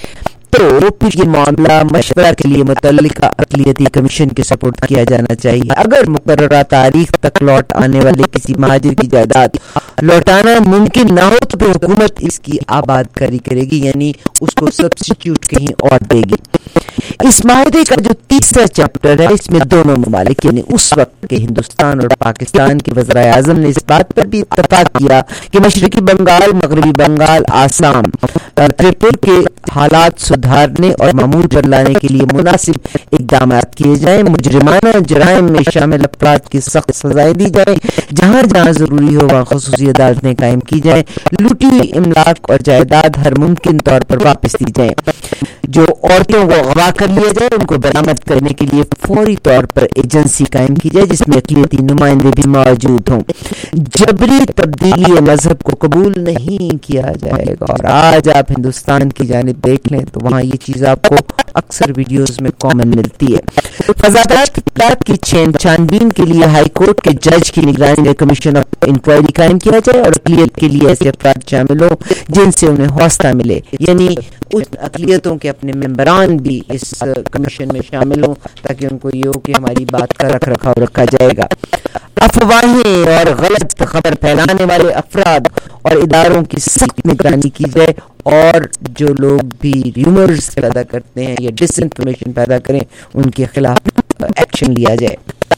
तो फिर ये मामला मशवरा के लिए मुतल्लिका अक़लियती कमीशन के सपोर्ट किया जाना चाहिए। अगर मुकर्ररा तारीख तक लौट आने वाले किसी महाजिर की जायदाद लौटाना मुमकिन ना हो तो फिर हुकूमत इसकी आबादकारी करेगी, यानी उसको सब्स्टिट्यूट कहीं और देगी। इस माहदे का जो तीसरा चैप्टर है, इसमें दोनों ममालिक यानी उस वक्त के हिंदुस्तान और पाकिस्तान के वज़ीर आज़म ने इस बात पर भी इत्तफाक किया कि मशरकी बंगाल, मगरबी बंगाल, आसाम, त्रिपुरा के हालात सुधारने और मामूल पर लाने के लिए मुनासिब इक़दाम किए जाएं। मुजरिमाना जराइम में शामिल अफराद की सख्त सजाएं दी जाएं। जहाँ जहाँ ज़रूरी हो वहाँ ख़ुसूसी अदालतें कायम की जाएं। लूटी हुई इमलाक और जायदाद हर मुमकिन तौर पर वापस दी जाएं। जो औरतों को अगवा कर लिया जाए उनको बरामद करने के लिए फौरी तौर पर एजेंसी कायम की जाए जिसमें अक़लियती नुमाइंदे भी मौजूद हों। जबरी तब्दीली मजहब को कबूल नहीं किया जाएगा। और आज आप हिंदुस्तान की जानिब देख लें तो वहाँ ये चीज़ आपको अक्सर वीडियोस में कॉमन मिलती है। फसादात की छानबीन के लिए हाई कोर्ट के जज की निगरानी में कमीशन ऑफ इंक्वायरी कायम किया जाए और अक़लियत के लिए ऐसे अफराद शामिल हो जिनसे उन्हें हौसला मिले, यानी उन अक़लियतों के अपने मेंबरान भी इस कमीशन में शामिल हों ताकि उनको ये हो कि हमारी बात का रख रखाव रखा जाएगा। अफवाहें और गलत खबर फैलाने वाले अफराद और इदारों की सख्त निगरानी की जाए और जो लोग भी र्यूमर्स पैदा करते हैं या डिसइंफॉर्मेशन पैदा करें उनके खिलाफ एक्शन लिया जाए।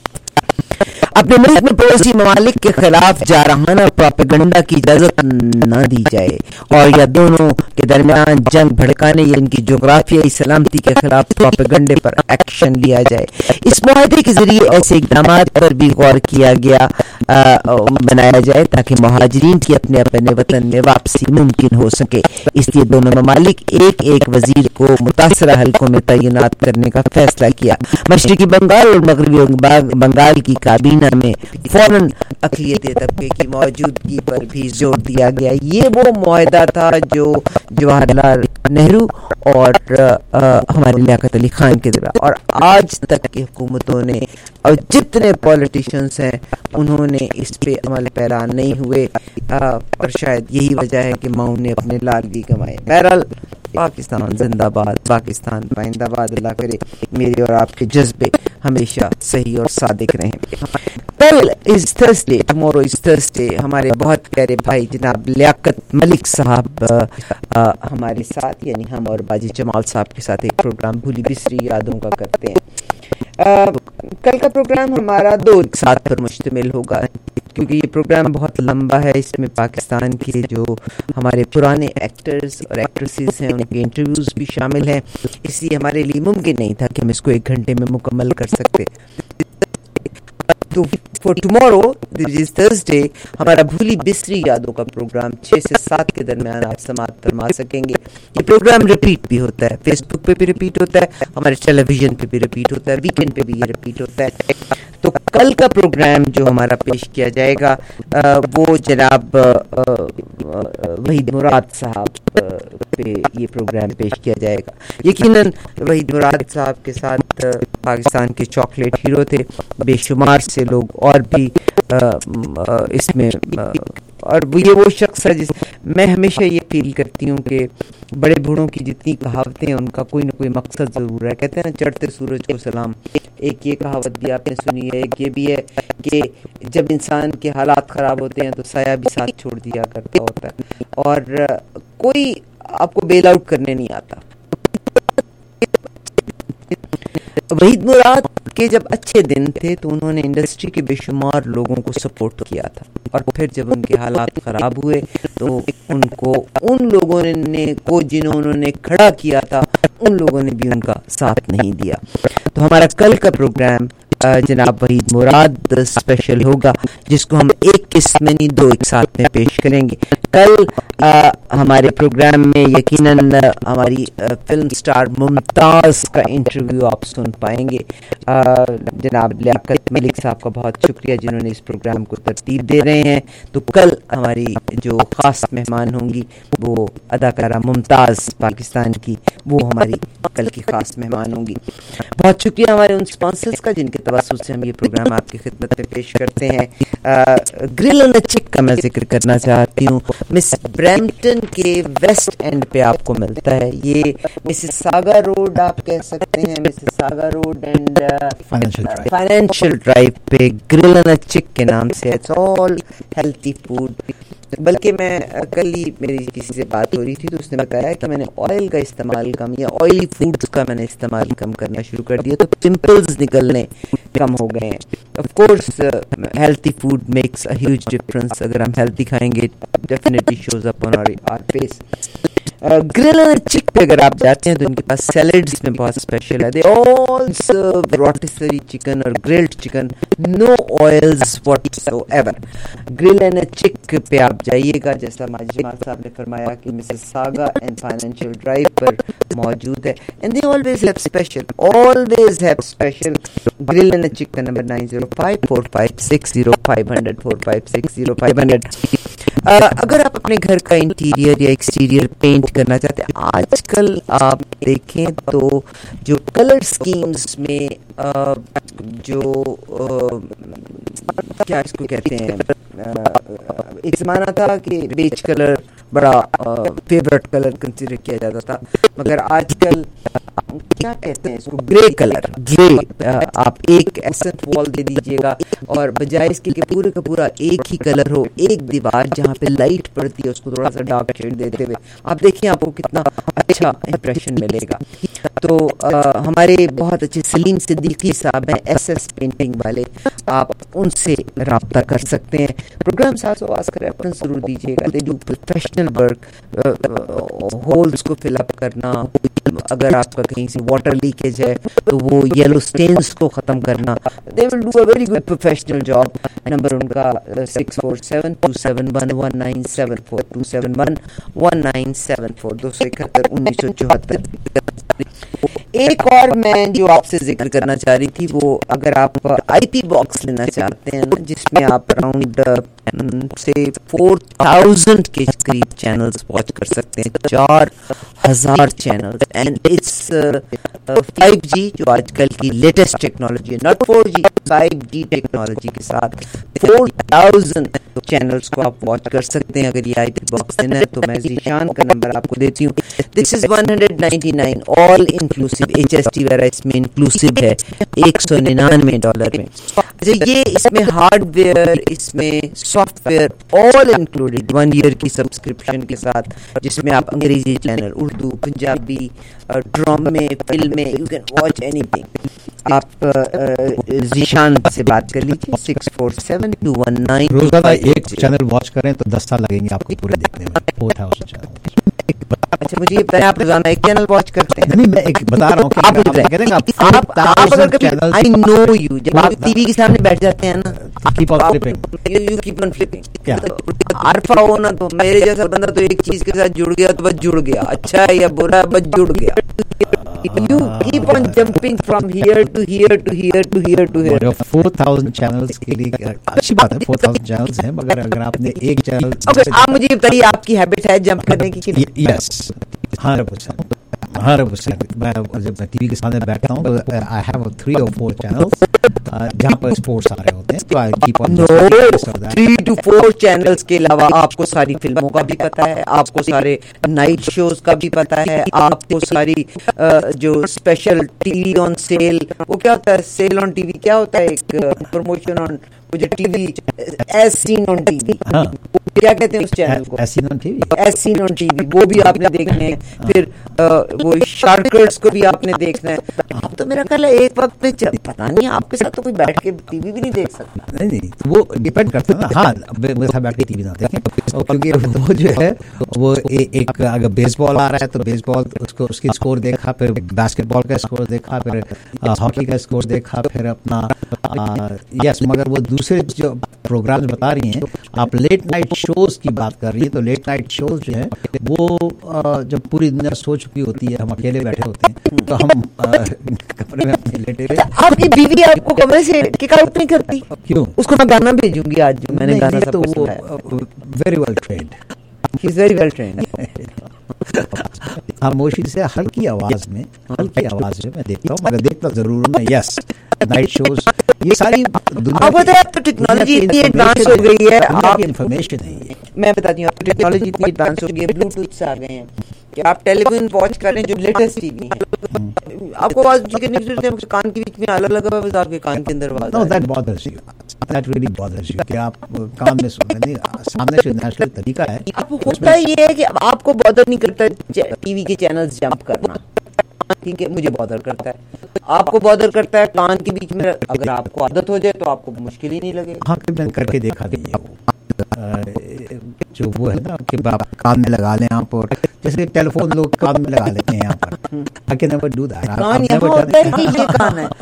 अपने मुल्क में पड़ोसी ममालिक के खिलाफ जारहाना प्रोपेगेंडा की इजाजत न दी जाए और या दोनों के दरमियान जंग भड़काने या इनकी जोग्राफियाई सलामती के खिलाफ प्रोपेगेंडे पर एक्शन लिया जाए। इस मुआहदे के जरिए ऐसे इक़दामात पर भी गौर किया गया बनाया जाए ताकि मुहाजिरीन की अपने अपने वतन में वापसी मुमकिन हो सके। इसलिए दोनों ममालिक एक एक वजीर को मुतासरा हलकों में तैनात करने का फैसला किया। मशरकी बंगाल और मगरबी बंगाल की काबीना में फौरन अक़लियती तबके की मौजूदगी पर भी जोर दिया गया। ये वो मुआहदा था जो जवाहरलाल नेहरू और हमारे लियाकत अली खान के दौरान और आज तक की हुकूमतों ने और जितने पॉलिटिशियंस हैं उन्होंने इस पे अमल पैरा नहीं हुए और शायद यही वजह है कि माऊ ने अपने लाल भी गंवाए। बहरहाल पाकिस्तान जिंदाबाद, पाकिस्तान पाइंदाबाद। अल्लाह करे मेरे और आपके जज्बे हमेशा सही और सादिक रहें। कल इस थर्सडे, टुमारो इस थर्सडे, हमारे बहुत प्यारे भाई जनाब लियाकत मलिक साहब हमारे साथ यानी हम और बाजी जमाल साहब के साथ एक प्रोग्राम भूली बिसरी यादों का करते हैं। कल का प्रोग्राम हमारा 2 साथ पर मुश्तमिल होगा क्योंकि ये प्रोग्राम बहुत लंबा है। इसमें पाकिस्तान के जो हमारे पुराने एक्टर्स और एक्ट्रेसेस हैं उनके इंटरव्यूज़ भी शामिल हैं, इसलिए हमारे लिए मुमकिन नहीं था कि हम इसको 1 घंटे में मुकम्मल कर सकते। तो for tomorrow this is Thursday हमारा भूली बिसरी यादों का प्रोग्राम 6 से 7 के दरमियान आप समाअत फरमा सकेंगे। ये प्रोग्राम रिपीट भी होता है, फेसबुक पे भी रिपीट होता है, हमारे टेलीविजन पे भी रिपीट होता है, वीकेंड पे भी ये रिपीट होता है। तो कल का प्रोग्राम जो हमारा पेश किया जाएगा वो जनाब वहीद मुराद साहब पे ये प्रोग्राम पेश किया जाएगा। यकीनन वहीद मुराद साहब के साथ पाकिस्तान के चॉकलेट हीरो थे, बेशुमार से लोग और भी इसमें और ये वो शख्स है जिस मैं हमेशा ये फील करती हूँ कि बड़े बूढ़ों की जितनी कहावतें हैं उनका कोई ना कोई मकसद ज़रूर है। कहते हैं ना चढ़ते सूरज को सलाम। एक ये कहावत भी आपने सुनी है, एक ये भी है कि जब इंसान के हालात ख़राब होते हैं तो साया भी साथ छोड़ दिया करता होता है और कोई आपको बेल आउट करने नहीं आता। वहीद मुराद के जब अच्छे दिन थे तो उन्होंने इंडस्ट्री के बेशुमार लोगों को सपोर्ट किया था और फिर जब उनके हालात ख़राब हुए तो उनको उन लोगों ने को जिन्होंने खड़ा किया था उन लोगों ने भी उनका साथ नहीं दिया। तो हमारा कल का प्रोग्राम जनाब वहीद मुराद स्पेशल होगा जिसको हम एक किस्म नहीं 2 एक साथ में पेश करेंगे। कल हमारे प्रोग्राम में यकीनन हमारी फिल्म स्टार मुमताज़ का इंटरव्यू आप सुन पाएंगे। जनाब लियाकत मलिक साहब का बहुत शुक्रिया जिन्होंने इस प्रोग्राम को तरतीब दे रहे हैं। तो कल हमारी जो ख़ास मेहमान होंगी वो अदाकारा मुमताज़ पाकिस्तान की, वो हमारी कल की ख़ास मेहमान होंगी। बहुत शुक्रिया हमारे उन स्पॉन्सर्स का जिनके तवज्जुह से हम ये प्रोग्राम आपकी खिदमत में पेश करते हैं। ग्रिल एंड चिक का मैं जिक्र करना चाहती हूँ। مس برمپٹن کے ویسٹ اینڈ پہ آپ کو ملتا ہے. یہ مسیساگا روڈ آپ کہہ سکتے ہیں, Mississauga road and financial drive پہ گرل اینڈ چک کے نام سے. It's all healthy food. بلکہ میں کل ہی میری کسی سے بات ہو رہی تھی تو اس نے بتایا کہ میں نے آئل کا استعمال کم یا آئلی فوڈز کا میں نے استعمال کم کرنا شروع کر دیا تو پمپلز نکلنے کم ہو گئے ہیں. Of course healthy food makes a huge difference. اگر ہم ہیلتھی کھائیں گے definitely shows up on our face. Grill and Chick پہ اگر آپ جاتے ہیں تو ان کے پاس سیلڈز میں بہت اسپیشل ہے. They all serve rotisserie chicken اور grilled chicken, no oils whatsoever. Grill and Chick پہ آپ جائیے گا, جیسا ماجد جمال صاحب نے فرمایا کہ مسیساگا اینڈ فائنینشیل ڈرائیو پر موجود ہے. And they always have special. Grill and Chick کا نمبر 9054560500 4560500. اگر آپ اپنے گھر کا انٹیریئر یا ایکسٹیریئر پینٹ کرنا چاہتے ہیں, آج کل آپ دیکھیں تو جو کلر سکیمز میں جو کیا اس کو کہتے ہیں, ایک زمانہ تھا کہ بیج کلر بڑا فیورٹ کلر کنسیڈر کیا جاتا تھا, مگر آج کل کیا کہتے ہیں اس کو, گرے کلر. گرے آپ ایک ایسنٹ وال دے دیجیے گا اور بجائے اس کے کہ پورے کا پورا ایک ہی کلر ہو, ایک دیوار جہاں پہ لائٹ پڑتی ہے اس کو تھوڑا سا ڈارک شیڈ دیتے ہوئے آپ دیکھیں آپ کو کتنا اچھا امپریشن ملے گا. تو ہمارے بہت اچھے سلیم صدیقی صاحب ہیں ایس ایس پینٹنگ والے, آپ ان سے رابطہ کر سکتے ہیں. پروگرام ساز و آواز کا ریفرنس ضرور دیجیے گا. They do professional work, holes کو فل اپ کرنا, اگر آپ کا کہیں سے واٹر لیکیج ہے تو وہ یلو سٹینز کو ختم کرنا. They will do a very good professional job. Number ان کا 6472711974 2711974 271 ایک اور میں جو آپ سے ذکر کرنا چاہ رہی تھی, وہ اگر آپ آئی پی باکس لینا چاہتے ہیں نا, جس میں آپ اراؤنڈ سے 4000 کے قریب چینلز واچ کر سکتے ہیں, 4000 چینلز. اینڈ اٹس 5G جو آج کل کی لیٹسٹ ٹیکنالوجی ہے, ناٹ 4G, 5G ٹیکنالوجی کے ساتھ 4000 چینلز کو آپ واچ کر سکتے ہیں. اگر یہ آئی پی باکس لینا ہے تو میں ذیشان کا نمبر آپ کو دیتی ہوں. دس از 199 آل انکلوسیو. HST وغیرہ اس میں انکلوسیو ہے $199 میں. اچھا, یہ اس میں ہارڈ ویئر, اس میں software all included 1 year کی سبسکرپشن کے ساتھ, جس میں آپ انگریزی چینل, اردو, پنجابی, ڈرامے, فلمیں, یو کین واچ اینی تھنگ. آپ ذیشان سے بات کر لیجیے 647219.
روزانہ ایک چینل واچ کریں تو 10 سال لگیں گے آپ کو پورے دیکھنے میں. 4000 چینل.
اچھا, مجھے یہ بتائیں, آپ روزانہ ایک چینل واچ کرتے ہیں؟
نہیں, میں ایک بتا رہا ہوں کہ آپ
اگر کبھی آئی نو یو, جب آپ ٹی وی کے سامنے بیٹھ جاتے ہیں نا, you keep on flipping. Arifa ہو نا, تو میرے جیسا بندہ تو ایک چیز کے ساتھ جڑ گیا تو بس جڑ گیا, اچھا ہے یا برا ہے بس جڑ گیا. You keep on jumping from here to here to here to here to here.
4000 channels کے لیے اچھی بات ہے, 4000 چینلز ہیں, مگر اگر آپ نے ایک چینل,
آپ مجھے بتائیے آپ کی ہیبٹ ہے جمپ کرنے کی کہ نہیں؟
یس, 100%. میں جب ٹی وی کے سامنے بیٹھتا ہوں, I have 3 or 4 چینلز جہاں پر اسپورٹس آ رہے ہوتے ہیں, تو I keep on
3 to 4 channels کے علاوہ آپ کو ساری فلموں کا بھی پتا ہے, آپ کو سارے نائٹ شوز کا بھی پتا ہے, آپ کو ساری جو special T V on sale, وہ کیا ہوتا ہے, سیل آن ٹی وی کیا ہوتا ہے, ایک پروموشن آن, وہ جو T V as seen on T V, کیا کہتے ہیں اس چینل کو, as seen on T V, وہ بھی آپ نے دیکھنے ہیں. پھر وہ شارکرز کو بھی آپ نے دیکھنا ہے. آپ تو میرا خیال ہے ایک وقت میں پتا نہیں آپ کے ساتھ تو کوئی بیٹھ کے ٹی وی بھی نہیں دیکھ سکتا.
نہیں, وہ ڈیپینڈ کرتا ہے نا. ہاں, میرے ساتھ بیٹھ کے ٹی وی نہ دیکھیں, کیونکہ وہ جو ہے وہ ایک, اگر بیس بال آ رہا ہے تو بیس بال اس کی اسکور دیکھا, پھر باسکٹ بال کا اسکور دیکھا, پھر ہاکی کا اسکور دیکھا, پھر اپنا یس. مگر وہ دوسرے جو پروگرامز بتا رہی ہیں آپ, لیٹ نائٹ شوز کی بات کر رہی ہیں, تو لیٹ نائٹ شوز جو ہیں وہ جب پوری دنیا سو چکی ہوتی ہے, ہم اکیلے بیٹھے ہوتے ہیں, تو ہم کمرے میں اپنے لیٹے ہوئے.
آپ کی بیوی آپ کو کمرے سے کک آؤٹ نہیں کرتی؟ کیوں؟ اس کو میں گانا بھیجوں گی آج, جو میں نے گانا سب کو سنایا.
Very well trained,
he is very well trained.
خاموشی سے ہلکی آواز میں میں دیکھتا ہوں, مگر دیکھتا ضرور میں. یس, نائٹ شوز, یہ ساری دنیا
ٹیکنالوجی اتنی ایڈوانس ہو گئی ہے,
آپ کی انفارمیشن ہے.
میں بتاتی ہوں آپ کو ٹیکنالوجی اتنی ایڈوانس ہو گئی ہے, بلوٹوتھ سے آ گئے ہیں کہ آپ ٹیلی ویژن واچ کریں جو لیٹسٹ ٹی وی ہے, آپ کو آواز کرنے کی ضرورت ہے, کان کے بیچ میں آلہ لگا ہوا ہے, بس آپ کے کان کے اندر آواز.
No, that bothers you. That really bothers you کہ آپ کان میں سن رہے ہیں. سامنے سے نیچرل طریقہ ہے.
آپ کو ہوتا یہ ہے کہ آپ کو بادر نہیں کرتا ٹی وی کے چینلز جمپ کرنا, ٹھیک ہے, مجھے بادر کرتا ہے, آپ کو بادر کرتا ہے کان کے بیچ میں. اگر آپ کو عادت ہو جائے تو آپ کو مشکل ہی نہیں لگے.
ہاں میں کر کے دیکھا نہیں ہے جو وہ ہے نا کہ آپ کان میں لگا لیں آپ, اور جیسے ٹیلی فون لوگ کان میں لگا لیتے ہیں یہاں پر. I can never do that.
کان یہاں ہوتا ہے کہ یہ کان ہے,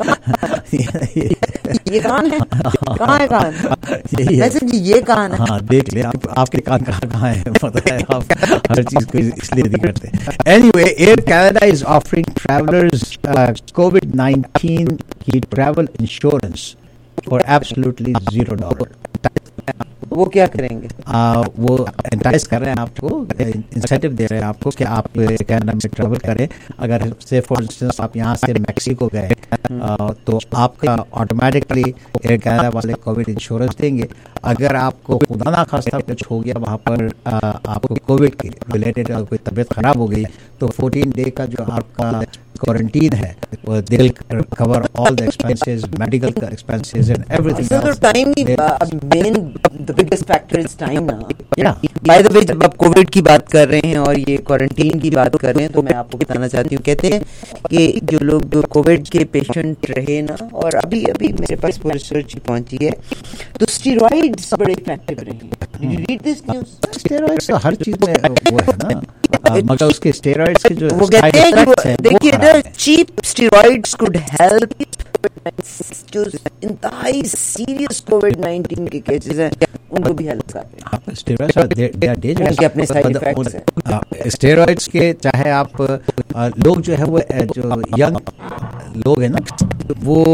یہ کان ہے, کہاں ہے کان, ویسے جی یہ کان ہے.
ہاں دیکھ لیں آپ کے کان کہاں ہے, پتہ ہے آپ ہر چیز کو اس لیے نہیں کرتے. Anyway, Air Canada is offering travelers COVID-19 کی travel insurance for absolutely $0.
وہ کیا کریں گے؟
وہ انٹائز کر رہے ہیں آپ کو, انسینٹیو دے رہے ہیں آپ کو کہ آپ کینیڈا میں ٹریول کریں. اگر سے فار انسٹنس آپ یہاں سے میکسیکو گئے تو آپ کا آٹومیٹکلی ایئر کینیڈا والے کووڈ انشورنس دیں گے. اگر آپ کو خدا نہ خواستہ کچھ ہو گیا وہاں پر, آپ کو کووڈ کے ریلیٹڈ کوئی طبیعت خراب ہو گئی, تو 14 ڈے کا جو آپ کا کوارنٹین ہے وہ they will cover all the expenses, medical expenses and everything.
تو ٹائم ہی main the biggest factor is time نا. بائی دی وے, جب آپ کووڈ کی بات کر رہے ہیں اور یہ کوارنٹین کی بات کر رہے ہیں تو میں آپ کو بتانا چاہتی ہوں, کہتے ہیں کہ جو لوگ جو کووڈ کے پیشنٹ رہے نا, اور ابھی میرے پاس وہ ریسرچ پہنچی ہے, تو اسٹیرائڈس بڑے افیکٹو رہے ہیں. Did you read this news?
Steroids تو ہر چیز میں وہ ہے نا, مگر اس کے اسٹیرائڈس کے جو
وہ کہتے ہیں کہ دیکھیے چیپ اسٹیرائڈس could help جو انتہائی سیریس کووڈ-19 کے کیسز ہیں ان کو بھی ہیلپ کرتے ہیں. اپنے سائیڈ ایفیکٹس ہیں
اسٹیرائڈس کے. چاہے آپ لوگ جو ہے وہ جو ینگ لوگ ہیں نا, وہ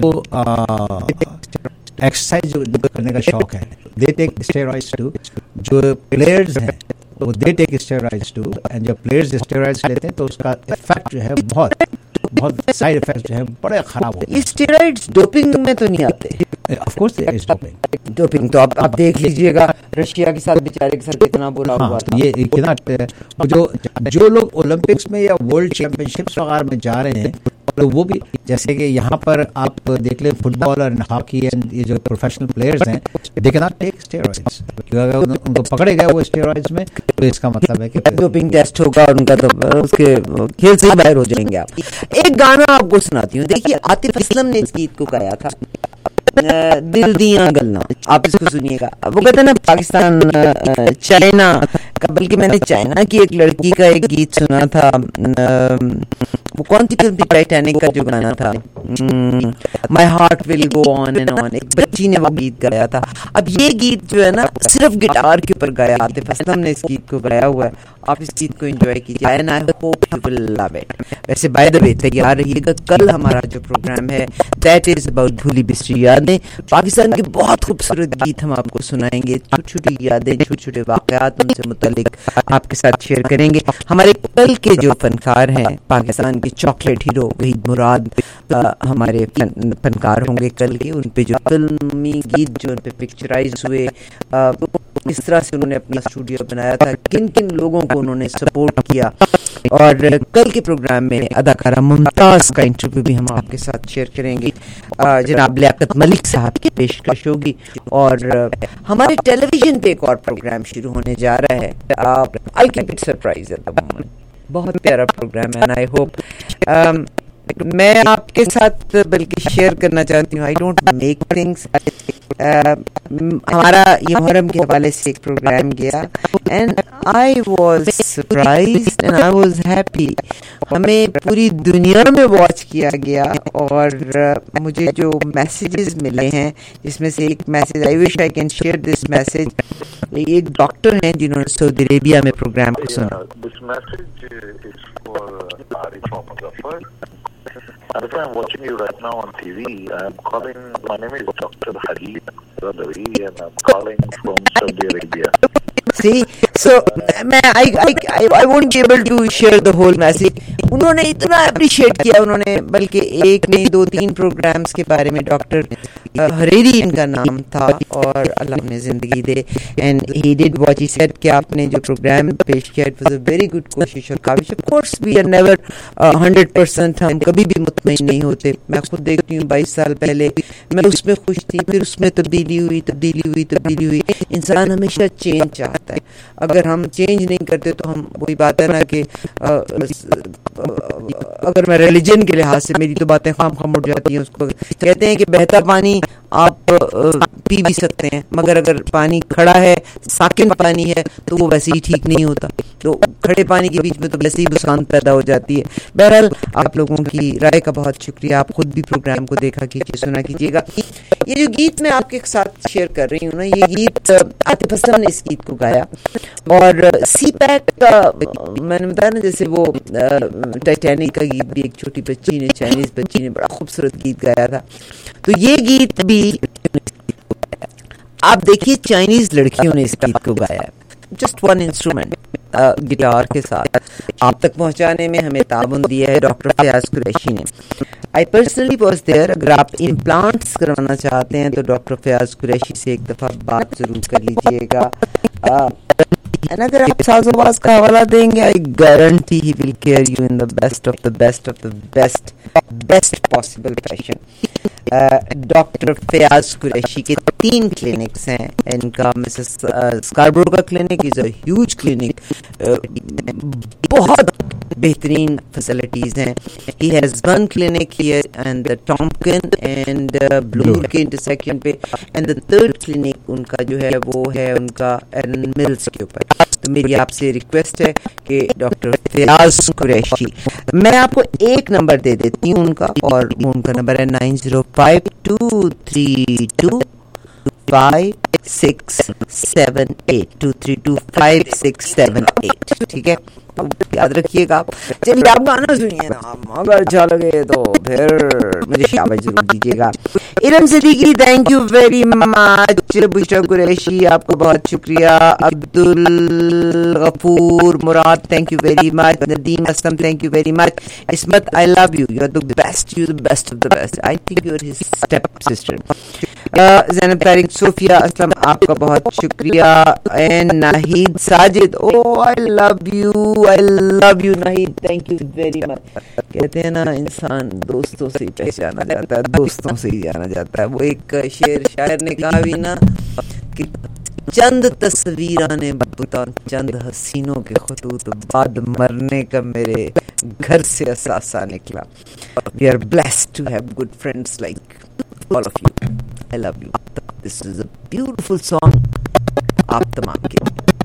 ایکسرسائز جو کرنے کا شوق ہے, دے ٹیک اسٹیرائڈس ٹو. جو پلیئرز ہیں وہ they take steroids too, and جب پلیئرز اسٹیرائڈس لیتے ہیں تو اس کا افیکٹ جو ہے بہت سائڈ افیکٹ جو ہے بڑے خراب ہوتے ہیں.
اسٹیرائڈس ڈوپنگ میں تو نہیں آتے.
Of course there is
doping تو آپ دیکھ لیجئے گا رشیا کے ساتھ بیچارے کے ساتھ کتنا برا ہوا تھا.
یہ کتنا جو لوگ اولمپکس میں یا ورلڈ چیمپئن شپس وغیرہ میں جا رہے ہیں تو وہ بھی, جیسے کہ یہاں پر آپ دیکھ لیں فٹ بال اور ہاکی اینڈ یہ جو پروفیشنل پلیئرز ہیں, they can not take steroids. اگر ان کو پکڑے گئے وہ اسٹیرائڈس میں تو اس کا مطلب ہے کہ
ڈوپنگ ٹیسٹ ہوگا اور ان کا تو اس کے کھیل سے باہر ہو جائیں گے آپ. ایک گانا آپ کو سناتی ہوں, دیکھیے عاطف اسلم نے اس گیت کو گایا تھا, دل دیاں گلاں, آپ اس کو سنیے گا. وہ کہتے ہیں نا پاکستان چائنا کا, بلکہ میں نے چائنا کی ایک لڑکی کا ایک گیت سنا تھا, وہ کون سی فلم تھی, ٹائٹینک کا جو گانا تھا, my heart will go on and on, ایک بچی نے وہ گیت گایا تھا. اب یہ گیت جو ہے نا صرف گٹار کے اوپر گایا, عاطف اسلم نے اس گیت کو گایا ہوا ہے. آپ اس گیت کو انجوائے کیجیے, and I hope you will love it. ویسے بائی دا وے تیار رہیے گا, کل ہمارا جو پروگرام ہے دیٹ از اباؤٹ بھولی بسری یادیں. پاکستان کے بہت خوبصورت گیت ہم آپ کو سنائیں گے, چھوٹی چھوٹی یادیں, چھوٹے چھوٹے واقعات ان سے متعلق آپ کے ساتھ شیئر کریں گے. ہمارے کل کے جو فنکار ہیں پاکستان کے چاکلیٹ ہیرو وحید مراد ہمارے فنکار ہوں گے کل کے. ان پہ جو فلمی گیت جو ان پہ پکچرائز ہوئے, اس طرح سے انہوں نے اپنا اسٹوڈیو بنایا تھا, کن کن لوگوں کو انہوں نے سپورٹ کیا. اور کل کے پروگرام میں اداکارہ ممتاز کا انٹرویو بھی ہم آپ کے ساتھ شیئر کریں گے. جناب لیاقت ملک صاحب کی پیشکش ہوگی. اور ہمارے ٹیلی ویژن پہ ایک اور پروگرام شروع ہونے جا رہا ہے, I'll keep it surprise at the moment. بہت پیارا پروگرام ہے, and I hope میں آپ کے ساتھ بلکہ شیئر کرنا چاہتی ہوں. I don't make things. ہمارا یہ محرم کے حوالے سے ایک پروگرام گیا, and I was surprised and I was happy. ہمیں پوری دنیا میں واچ کیا گیا, اور مجھے جو میسیجز ملے ہیں, جس میں سے ایک message, I wish I can share this message. ایک ڈاکٹر ہیں جنہوں نے سعودی عربیہ میں پروگرام کو سنا.
And if I'm watching you right now on TV, I'm calling, my name is Dr. Halil Zadawi, and I'm calling from Saudi Arabia.
See, so I won't be able to share the whole message. उन्होंने इतना appreciate किया, उन्होंने बल्कि एक नहीं 2-3 programmes के बारे में, डॉक्टर हरेरी इनका नाम था और अल्लाह ने जिंदगी दे, and he did what he said कि आपने जो प्रोग्राम पेश किया it was a very good कोशिश और काबिश. Of course we are never 100%, हम कभी भी मुतमईन नहीं होते. मैं खुद देखती हूँ 22 साल पहले मैं उसमें खुश थी, फिर उसमें तब्दीली हुई. इंसान हमेशा चेंज चाहता है. अगर हम चेंज नहीं करते तो हम, वही बात है ना कि अगर मैं रिलीजन के लिहाज से मेरी तो बातें खाम उठ जाती हैं. उसको कहते हैं कि बहता पानी आप पी भी सकते हैं, मगर अगर पानी खड़ा है, साकिन पानी है, तो वो वैसे ही ठीक नहीं होता. तो खड़े पानी के बीच में तो वैसे ही बुसान पैदा हो जाती है. बहरहाल आप लोगों की राय का बहुत शुक्रिया. आप खुद भी प्रोग्राम को देखा कीजिए, सुना कीजिएगा. ये जो गीत मैं आपके साथ शेयर कर रही हूँ ना, ये गीत आतिफ असलम ने इस गीत को गाया. और सी पैक का मैंने बताया ना, जैसे वो टाइटैनिक का गीत भी एक छोटी बच्ची ने, चाइनीज बच्ची ने बड़ा खूबसूरत गीत गाया था. तो ये गीत भी आप देखिए चाइनीज लड़कियों ने इस गीत को गाया है. जस्ट वन इंस्ट्रूमेंट गिटार के साथ आप तक पहुंचाने में हमें ताबन दिया है डॉक्टर फयाज कुरैशी ने. I personally was there. अगर आप इम्प्लांट्स करवाना चाहते हैं तो डॉक्टर फयाज कुरैशी से एक दफा बात जरूर कर लीजिएगा. अगर आप साज़ोबाज़ का हवाला देंगे, I guarantee he will care you in the best possible fashion. Doctor Fayyaz Qureshi के 3 क्लिनिक्स हैं. इनका मिसेस स्कारबरो का clinic is a huge clinic, बहुत बेहतरीन फैसिलिटीज हैं. He has 1 clinic here and the Tomken and Bloor के इंटरसेक्शन पे, एंड द 3rd क्लिनिक उनका जो है वो है उनका एरन मिल्स के ऊपर. तो मेरी आपसे रिक्वेस्ट है कि डॉक्टर फयाज कुरैशी, मैं आपको एक नंबर दे देती हूँ उनका, और उनका नंबर है 9052325678 2325678. ठीक है, याद रखिएगा आप. चलिए आप गाना सुनिए ना, अगर अच्छा लगे तो फिर मुझे शाबाश जरूर दीजिएगा. Iram Siddiqui thank you very much. Bushra Qureshi आपको बहुत शुक्रिया. Abdul Ghafoor Murad thank you very much. Nadeem Aslam thank you very much. Ismat I love you, you are the best, you the best of the best. I think you are his step sister. Zainab Tariq Sofia Aslam आपका बहुत शुक्रिया. And Nahid Sajid, oh I love you Nahid, thank you very much. कहते हैं ना इंसान दोस्तों से ही पहचाना जाता है, दोस्तों से ही जाना जाता है. वो एक शायर ने कहा भी ना कि चंद तस्वीराने बुतान चंद हसीनों के खतूत बाद मरने का मेरे घर से असासा निकला. We are blessed to have good friends like all of you. I love you. This is a beautiful song. आप तमाम के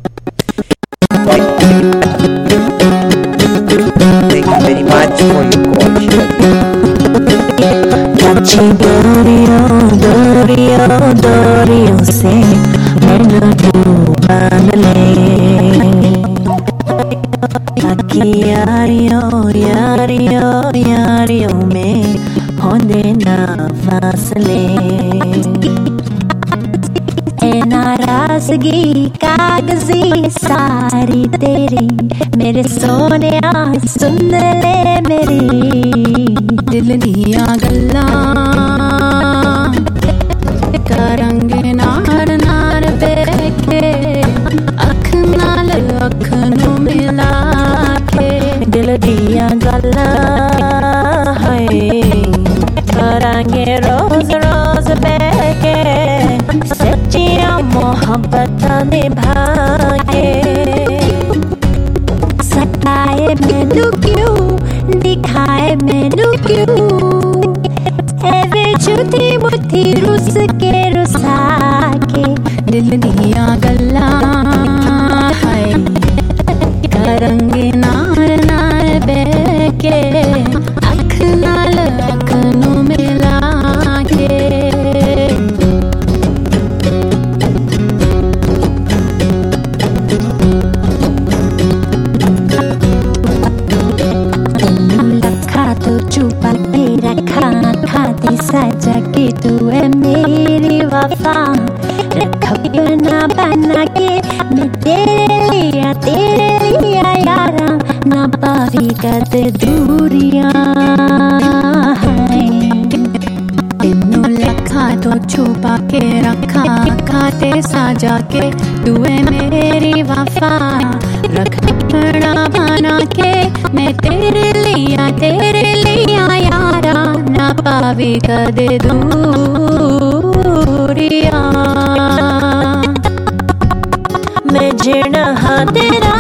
thank you very much for your call.
डोरियों से मेलोडी बांध ले, ताकि यारियों में होंदे ना फासले. नाराजगी कागजी सारी तेरी, मेरे सोने सुन ले मेरी दिल दिया गल्ला. करांगे नार बेके अख नाल अख नू मिला के, दिल दिया गल्ला है. करांगे रोज बैके सच्चियां मोहब्बत निभा के. सताए मैनू क्यों, दिखाए मैनू क्यों, एवे झूठी मुठी रुस के रुसा के, दिल दिया गल्ला है. करांगे नार बैके अख नाल अख नू मिला के. सजा के तू है मेरी वफा, रखा बना बना के मैं कद दूरियां तेनू लखा तो छुपा के रखा खाते साजा के दुए मेरी वफा रखना बना के मैं तेरे लिया यारा ना पावी कद दूरियां मैं जीना हाँ तेरा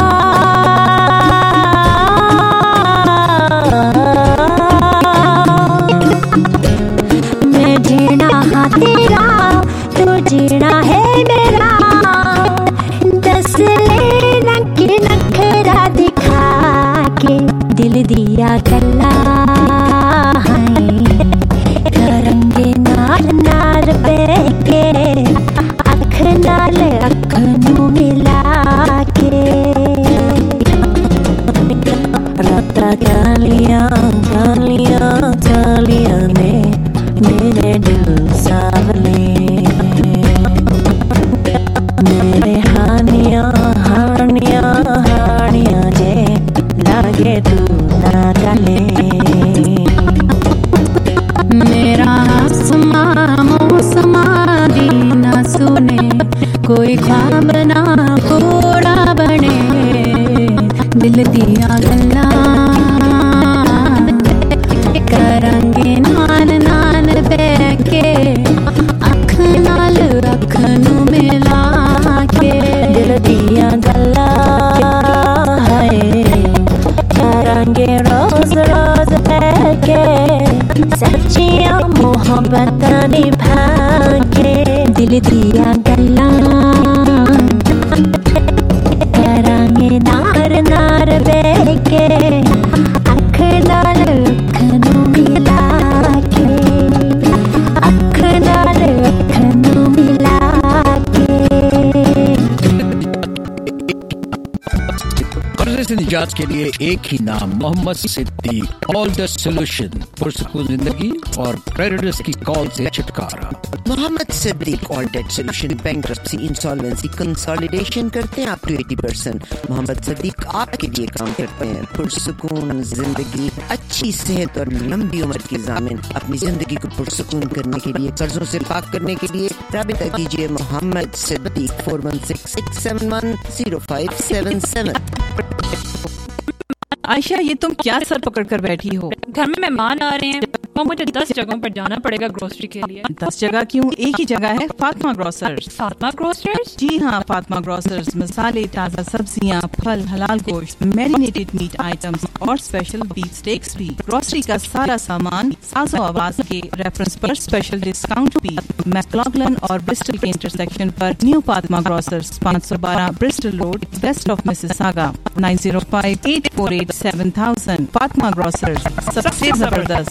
मैं जीना हाँ तेरा तू जीना है मेरा दस लेना कि नखरा दिखा के दिल दिया गला करंगे नाल नाल बेके अख नाल अख नू मिला के राता गालियां ने मेरे दिल सावले मेरे हानियां जे लागे तू ना चले मेरा मौसमा दी ना सुने कोई ख्वाब ना पूरा बने दिल दिया गल्ला करांगे नाल बैके अख नाल अख नू मिला के दिल दिया गल्ला है करांगे रोज बैके सच्चियां मोहब्बत निभा के दिल दिया गल्ला करांगे नार बैके अख नाल अख नू मिला के अख नाल अख नू मिला के
कर्जे से निजात के लिए एक ही नाम Mohammad Siddique all the solution पुरसकून जिंदगी और क्रेडिटर्स की कॉल से छुटकारा।
Mohammad Siddique all debt solution bankruptcy insolvency consolidation करते हैं आपको 80%। मोहम्मद सिद्दीक आपके लिए काम करते हैं पुरसकून जिंदगी, अच्छी सेहत और लंबी उम्र की ज़ामिन। अपनी जिंदगी को पुरसकून करने के लिए, कर्जों से पाक करने के लिए राबिता कीजिए मोहम्मद सिद्दीक 4166710577।
आयशा, ये तुम क्या सर पकड़ कर बैठी हो?
घर में मेहमान आ रहे हैं और मुझे 10 जगहों पर जाना पड़ेगा ग्रोसरी के लिए।
10 जगह क्यों? एक ही जगह है, फातिमा ग्रोसर्स।
फातिमा ग्रोसर्स?
जी हाँ, फातिमा ग्रोसर्स मसाले, ताज़ा सब्जियाँ, फल, हलाल गोश्त, मैरिनेटेड मीट आइटम्स और स्पेशल बीफ स्टेक्स भी। ग्रोसरी का सारा सामान साज़ो आवाज के रेफरेंस पर स्पेशल डिस्काउंट भी। मैक्लॉगलन और ब्रिस्टल के इंटरसेक्शन पर new Fatima grocers, 512 Bristol road, west of Mississauga, 9058487000। Fatima grocers, सबसे जबरदस्त।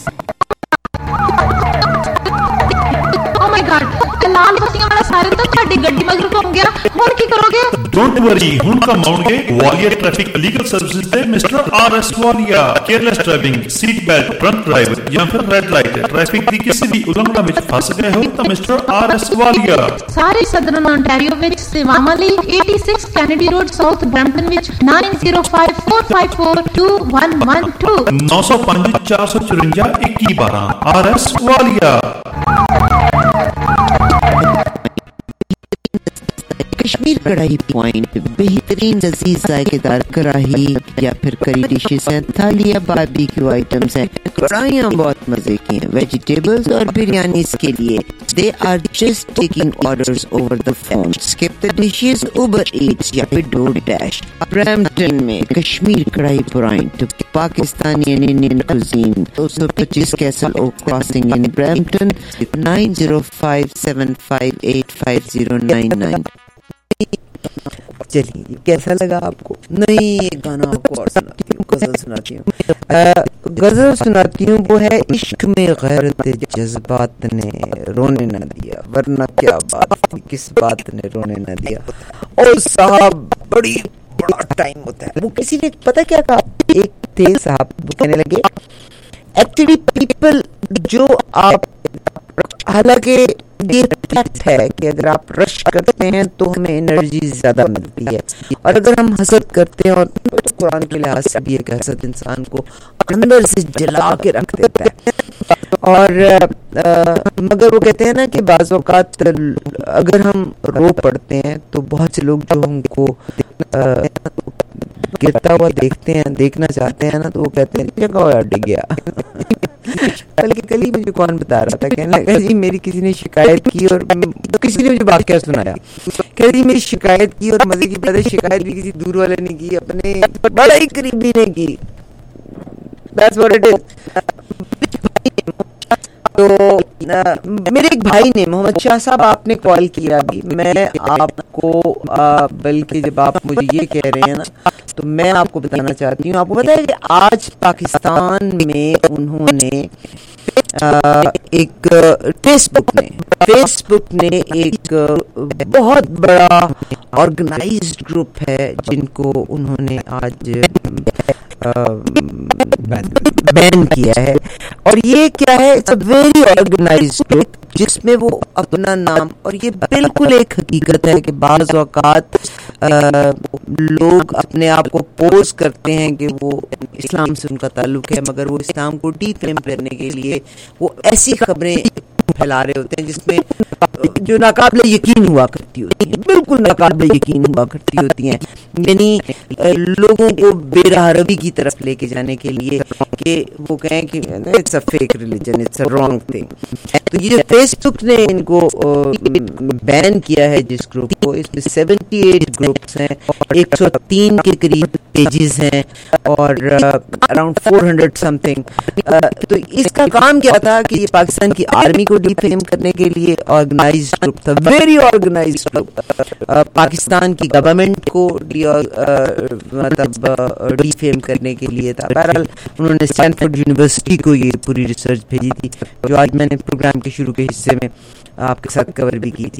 Oh my God, लाल बत्तियां वाला सारे तो ਤੁਹਾਡੀ ਗੱਡੀ ਮਗਰ ਘੁੰਮ ਗਿਆ, ਹੁਣ ਕੀ ਕਰੋਗੇ?
Don't worry, ਹੁਣ ਕਮਾਉਣਗੇ ਵਾਲੀਆ ਟ੍ਰੈਫਿਕ ਲੀਗਲ ਸਰਵਿਸਿਜ਼ ਦੇ mister RS Walia. Careless driving, seat belt, drunk drive ਜਾਂ ਫਿਰ ਰੈੱਡ ਲਾਈਟ ਟ੍ਰੈਫਿਕ ਦੀ ਕਿਸੇ ਵੀ ਉਲੰਘਣਾ ਵਿੱਚ ਫਸ ਗਏ ਹੋ ਤਾਂ ਮਿਸਟਰ RS ਵਾਲੀਆ
ਸਾਰੇ ਸਦਰਨ ontario ਵਿੱਚ ਸੇਵਾਵਾਂ ਲਈ 86 ਕੈਨੇਡੀ ਰੋਡ ਸਾਊਥ ਬ੍ਰੈਂਪਟਨ ਵਿੱਚ 9054542112
905 454 2112 RS ਵਾਲੀਆ।
कश्मीर कढ़ाई पॉइंट बेहतरीन लजीज जायकेदार कढ़ाई या फिर करी डिशेस हैं, थाली या बारबेक्यू आइटम्स हैं। कढ़ाइयाँ बहुत मजे की हैं। वेजिटेबल्स और बिरयानी के लिए they are just taking orders over the phone. Skip the dishes, Uber Eats या फिर डोर डैश। ब्रैम्पटन में Kashmir kadhai point Pakistani and Indian cuisine 225 Castle Oak crossing in Brampton 9057585099। चलिए, कैसा लगा आपको? नहीं, एक गाना आपको और सुनाती हूँ, गजल सुनाती हूँ। गजल सुनाती हूँ, वो है इश्क में गैरत जज्बात ने रोने न दिया, वरना क्या बात थी, किस बात ने रोने न दिया। और साहब बड़ा टाइम होता है। वो किसी ने पता क्या कहा, एक थे साहब, वो कहने लगे एक्चुअली पीपल जो आप, हालांकि ये फैक्ट है कि अगर आप रश करते हैं तो हमें एनर्जी ज्यादा मिलती है, और अगर हम हसद करते हैं और قرآن کے لحاظ سے بھی ایک حسد انسان کو اندر سے جلا کے رکھ دیتا ہے. اور مگر وہ کہتے ہیں نا کہ بعض اوقات اگر ہم رو پڑتے ہیں تو بہت سے لوگ جو ہم کو گرتا ہوا دیکھنا چاہتے ہیں نا, تو وہ کہتے ہیں جگہ ہوا ڈگ گیا. بلکہ کل ہی مجھے کون بتا رہا تھا, کہنے لگا جی میری کسی نے شکایت کی اور کسی نے مجھے واقعہ سنایا, کہ جی میری شکایت کی, اور مزے کی بات ہے شکایت بھی کسی دور والے نے کی, اپنے بڑا ہی قریبی نے کی. That's what it is. تو میرے ایک بھائی نے, محمد شاہ صاحب آپ نے کال کیا ابھی, میں آپ کو بلکہ جب آپ مجھے یہ کہہ رہے ہیں نا تو میں آپ کو بتانا چاہتی ہوں. آپ کو پتا ہے کہ آج پاکستان میں انہوں نے ایک فیس بک نے ایک بہت بڑا آرگنائزڈ گروپ ہے جن کو انہوں نے آج بین کیا ہے. اور یہ کیا ہے, it's a very organised group جس میں وہ اپنا نام, اور یہ بالکل ایک حقیقت ہے کہ بعض اوقات لوگ اپنے آپ کو پوز کرتے ہیں کہ وہ اسلام سے ان کا تعلق ہے, مگر وہ اسلام کو ڈی فیم کرنے کے لیے وہ ایسی خبریں پھیلا رہے ہوتے ہیں جس میں جو ناقابل یقین ہوا کرتی ہوتی ہیں, بالکل ناقابل یقین ہوا کرتی ہوتی ہیں, یعنی لوگوں کو بے راہ روی کی طرف لے کے جانے کے لیے کہ وہ کہیں کہ it's a fake religion, it's a wrong thing. تو یہ جو فیس بک نے ان کو بین کیا ہے جس گروپ کو, اس میں 78 گروپس ہیں, 103 کے قریب پیجز ہیں اور اراؤنڈ 400 سم تھنگ. تو اس کا کام کیا تھا کہ یہ پاکستان کی آرمی کو ڈی فیم کرنے کے لیے آرگنائزڈ گروپ تھا, ویری آرگنائزڈ گروپ. پاکستان کی گورنمنٹ کو مطلب ڈی فیم کرنے کے لیے تھا. بہرحال انہوں نے اسٹینفورڈ یونیورسٹی کو یہ پوری ریسرچ بھیجی تھی, جو آج میں نے پروگرام کے شروع کے حصے میں آپ کے ساتھ کور بھی کی تھی.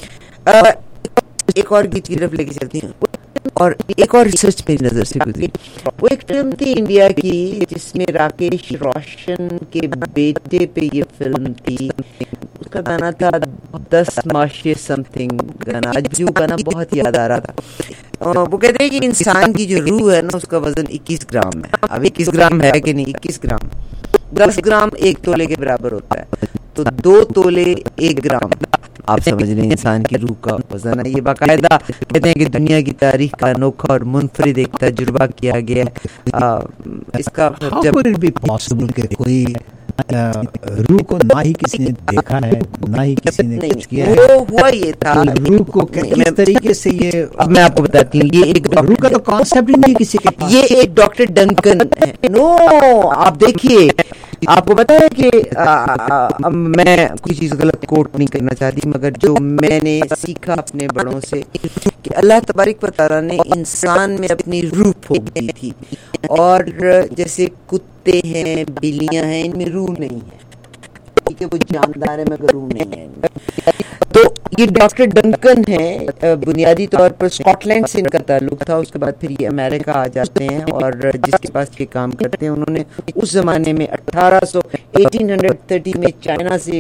ایک اور کی طرف لے کے چلتی ہوں, اور ایک اور ریسرچ میری نظر سے گزری. وہ ایک فلم تھی انڈیا کی جس میں راکیش روشن کے بیٹے پہ یہ فلم تھی, اس کا گانا تھا 10 ماشے سم تھنگ گانا, آج بھی وہ گانا بہت یاد آ رہا تھا. وہ کہتے ہیں کہ انسان کی جو روح ہے نا اس کا وزن 21 گرام ہے. اب 21 گرام ہے کہ نہیں, 21 گرام, 10 گرام 1 تولے کے برابر ہوتا ہے, تو 2 تولے 1 گرام آپ سمجھ لیں انسان کی روح کا وزن ہے. یہ باقاعدہ کہتے ہیں کہ دنیا کی تاریخ کا انوکھا اور منفرد ایک تجربہ کیا گیا ہے. اس کا کوئی
روح کو نہ ہی کسی نے دیکھا ہے, نہ ہی کسی نے کچھ کیا ہے.
ہوا یہ تھا
روح کو کس طریقے سے, یہ
اب میں آپ کو بتاتی ہوں, یہ ایک
روح کا تو کانسیپٹ ہی نہیں کسی کے پاس.
یہ ایک ڈاکٹر ڈنکن ہے. نو آپ دیکھیے, آپ کو پتا ہے کہ میں کوئی چیز غلط کوٹ نہیں کرنا چاہتی, مگر جو میں نے سیکھا اپنے بڑوں سے کہ اللہ تبارک و تعالیٰ نے انسان میں اپنی روح پھونک دی تھی, اور جیسے کتے ہیں, بلیاں ہیں, ان میں روح نہیں ہے, ٹھیک ہے, وہ جاندار ہے مگر روح نہیں ہے. تو یہ ڈاکٹر ڈنکن ہے, بنیادی طور پر اسکاٹ لینڈ سے ان کا تعلق تھا, اس کے بعد پھر یہ امریکہ آ جاتے ہیں, اور جس کے پاس یہ کام کرتے ہیں انہوں نے اس زمانے میں 1830 میں چائنا سے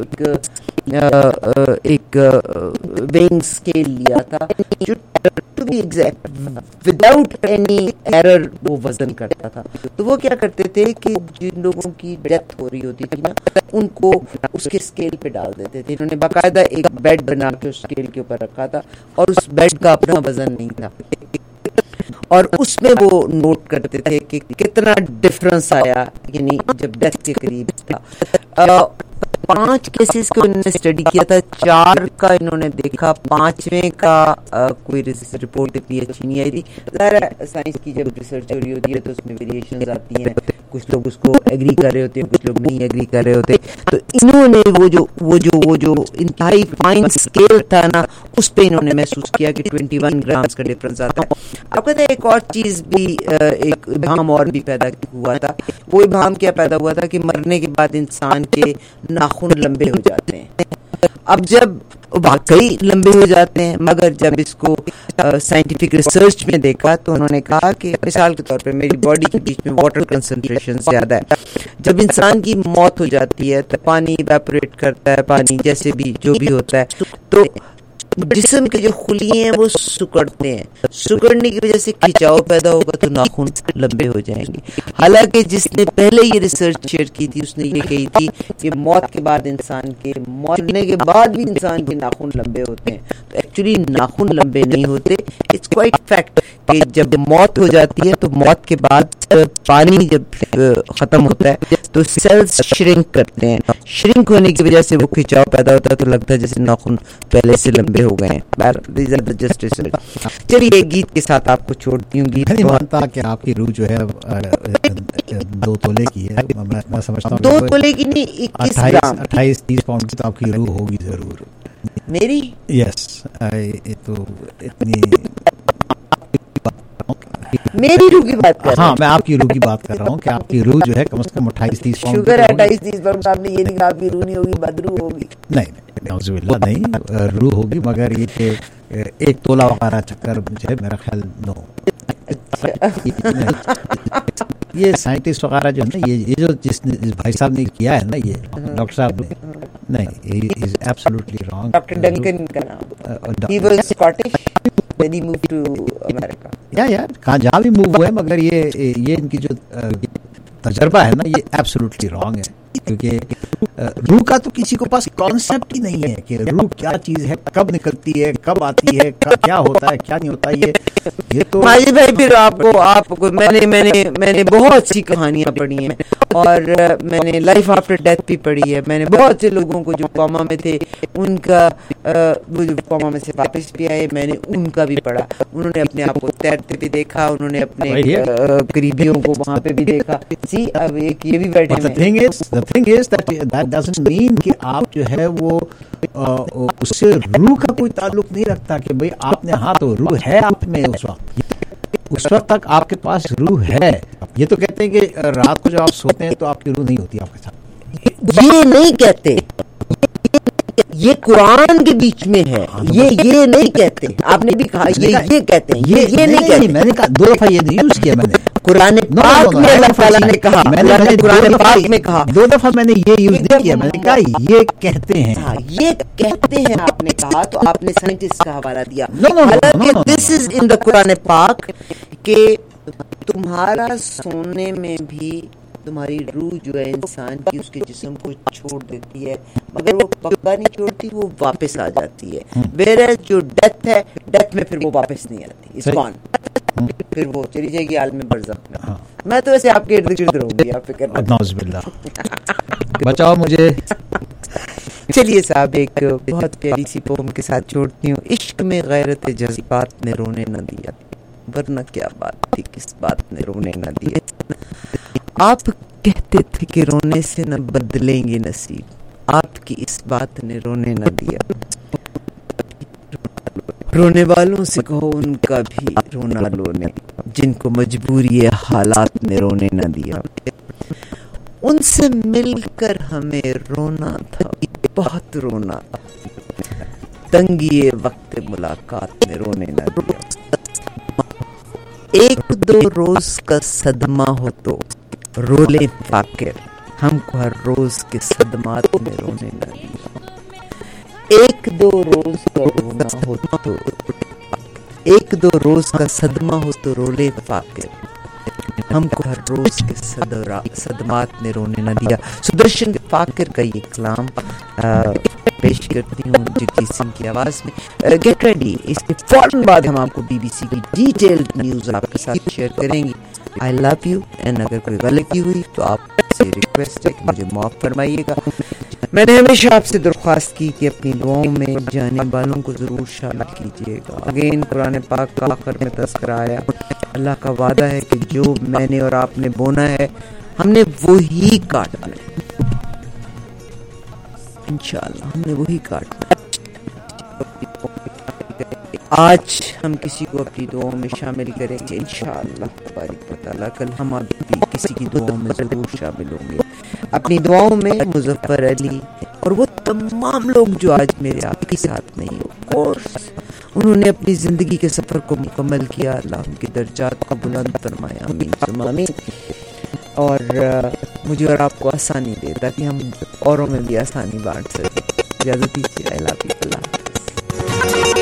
ایک وینگ اسکیل لیا تھا جو to be exact without any error وہ وزن کرتا تھا. تو وہ کیا کرتے تھے کہ جن لوگوں کی ڈیتھ ہو رہی ہوتی تھی نا, ان کو اس کے اسکیل پہ ڈال دیتے تھے. انہوں نے باقاعدہ ایک بیڈ بنا کے اس اسکیل کے اوپر رکھا تھا, اور اس بیڈ کا اپنا وزن نہیں تھا, اور اس میں وہ نوٹ کرتے تھے کہ کتنا ڈفرنس آیا, یعنی جب ڈیتھ کے قریب تھا. 5 کیسز کو انہوں نے اسٹڈی کیا تھا, 4 کا انہوں نے دیکھا, 5ویں کا کوئی رپورٹ اتنی اچھی نہیں آئی تھی. ظاہر ہے سائنس کی جب ریسرچ ہو رہی ہوتی ہے تو اس میں ویریشنز آتی ہیں, کچھ لوگ اس کو ایگری کر رہے ہوتے ہیں, کچھ لوگ نہیں ایگری کر رہے ہوتے. تو انہوں نے وہ جو انتہائی فائن اسکیل تھا نا, اس پہ انہوں نے محسوس کیا کہ 21 گرامز کا ڈفرنس آتا ہے. آپ کہتے ہیں ایک اور چیز بھی, ایک ابہام اور بھی پیدا ہوا تھا. وہ ابہام کیا پیدا ہوا تھا کہ مرنے کے بعد انسان کے ناخن لمبے ہو جاتے ہیں. اب جب واقعی لمبے ہو جاتے ہیں, مگر جب اس کو سائنٹیفک ریسرچ میں دیکھا تو انہوں نے کہا کہ مثال کے طور پہ میری باڈی کے بیچ میں واٹر کنسنٹریشن زیادہ ہے. جب انسان کی موت ہو جاتی ہے تو پانی ایواپوریٹ کرتا ہے, پانی جیسے بھی جو بھی ہوتا ہے, تو जिस्म के जो खुलिये हैं वो सिकुड़ते हैं, सिकुड़ने की वजह से खिंचाव पैदा होगा तो नाखून लंबे हो जाएंगे। हालांकि जिसने पहले ये रिसर्च शेयर की थी उसने ये कही थी कि मौत के बाद इंसान के मरने के बाद भी इंसान के नाखून लंबे होते हैं, तो एक्चुअली नाखून लंबे नहीं होते। इट्स क्वाइट फैक्ट कि जब मौत हो जाती है तो मौत के बाद पानी जब खत्म होता है तो सेल्स श्रिंक करते हैं, श्रिंक होने की वजह से वो खिंचाव पैदा होता है, तो लगता है जैसे नाखून पहले से लंबे हो गए हैं। चलिए गीत के साथ आपको छोड़ती हूँ। गीत
नहीं मानता कि आपकी रूह जो है 2 तोले की है, मैं समझता हूँ
2 तोले की नहीं, 21 ग्राम
28-30 पाउंड की तो आपकी रूह होगी जरूर।
मेरी
यस तो इतनी
मेरी रूह की बात कर रहा हूँ।
हाँ, मैं आपकी रूह की बात कर रहा हूँ कि आपकी रूह जो है कम से कम 28-30 पाउंड।
शुगर 28-30 पाउंड, आपने ये नहीं कहा आपकी रूह नहीं होगी, बदरू होगी।
नहीं, रूह होगी, मगर ये कि 1 तोला वगैरह चक्कर मुझे मेरा ख्याल नो। ये साइंटिस्ट वगैरह जो है ना, ये जो जिस भाई साहब ने किया है ना, ये डॉक्टर साहब ने, नहीं, he is absolutely wrong.
Doctor Duncan का नाम, he was Scottish when he moved to America.
या कहाँ जहाँ भी मूव हुए, मगर ये इनकी जो तजर्बा है ना, ये एब्सोल्युटली रॉन्ग है, क्योंकि रूह का तो किसी को पास कॉन्सेप्ट ही नहीं है कि रूह क्या चीज है, कब निकलती है, कब आती है, क्या होता है, क्या नहीं होता। ये तो
माजिद भाई फिर आपको मैंने बहुत सी कहानियां पढ़ी हैं और मैंने लाइफ आफ्टर डेथ भी पढ़ी है। मैंने बहुत से लोगों को जो कोमा में थे उनका वो जो कोमा में से वापस भी आए, मैंने उनका भी पढ़ा। उन्होंने अपने आप को तैरते भी देखा, उन्होंने अपने करीबियों को वहां पे भी देखा। सी अब एक ये भी बैठे
The thing is that doesn't mean कि आप जो है वो उससे रूह का कोई ताल्लुक नहीं रखता कि भाई आपने, हाँ तो रूह है आप में उस वक्त तक आपके पास रूह है। ये तो कहते हैं कि रात को जब आप सोते हैं तो आपकी रूह नहीं होती आपके साथ।
ये नहीं कहते, ये कुरान के बीच में है, ये नहीं कहते। आपने भी कहा ये कहते हैं, ये नहीं कहते।
मैंने कहा 2 दफा ये यूज किया मैंने
कुरान पाक में, अल्लाह ताला ने कहा, मैंने कुरान पाक में कहा
2 दफा मैंने ये यूज नहीं किया। मैंने कहा ये कहते हैं,
हाँ ये कहते हैं आपने कहा, तो आपने साइंटिस्ट का हवाला दिया। हालांकि this is in the Quran पाक के तुम्हारा सोने में भी तुम्हारी रूह जो है इंसान की उसके जिस्म को छोड़ देती है, मगर वो पक्का नहीं छोड़ती, वो वापस आ जाती है। वेयर जो डेथ है, डेथ में फिर वो वापस नहीं आती, इट्स गॉन, फिर वो चली जाएगी आलम बरज़ख में। मैं तो वैसे आपके इर्द गिर्द रहूंगी, आप फिक्र
बचाओ मुझे।
चलिए साहब एक बहुत प्यारी सी पोम के साथ छोड़ती हूँ। इश्क में गैरत जज्बात ने रोने न दिया, वरना क्या बात थी किस बात ने रोने न दिया। आप कहते थे कि रोने से न बदलेंगे नसीब, आपकी इस बात ने रोने न दिया। रोने वालों से कहो उनका भी रोना लोने, जिनको मजबूरी हालात ने रोने न दिया। उनसे मिलकर हमें रोना था, बहुत रोना था, तंगी वक्त मुलाकात ने रोने न दिया। 1-2 रोज का सदमा हो तो रोले फाकिर, हमको हर रोज के सदमात में रोने न दिया। 1-2 रोज का रोना हो तो 1-2 रोज का सदमा हो तो रोले फाकिर, हमको हर रोज के सदमात ने रोने न दिया। सुदर्शन फाकिर का ये कलाम पेश करती हूँ जगजीत सिंह की आवाज में। गेट रेडी, इसके फौरन बाद हम आपको बीबीसी की डिटेल्ड न्यूज आपके साथ शेयर करेंगे। आई लव यू, एंड अगर कोई गलती हुई तो आपसे रिक्वेस्ट है कि मुझे माफ फरमाइएगा। मैंने हमेशा आपसे दरख्वास्त की कि अपनी दुआओं में जाने वालों को जरूर शामिल कीजिएगा। अगेन कुरान पाक का आखिर में तज़किरा आया, अल्लाह का वादा है कि जो मैंने और आपने बोना है हमने वही काटना है, इंशाअल्लाह हमने वही काटना है। आज हम किसी को अपनी दुआओं में शामिल करेंगे इंशाअल्लाह तबारक व तआला। कल हम आप भी किसी की दुआओं में जरूर शामिल होंगे। अपनी दुआओं में मुज़फ़्फ़र अली और वो तमाम लोग जो आज मेरे आपके साथ नहीं, और उन्होंने अपनी ज़िंदगी के सफ़र को मुकम्मल किया, अल्लाह उनके दर्जात को बुलंद फरमाया, आमीन सुम्मा आमीन। और मुझे और आपको आसानी दे ताकि हम औरों में भी आसानी बांट सकें। इजाज़त दीजिए, अल्लाह हाफ़िज़।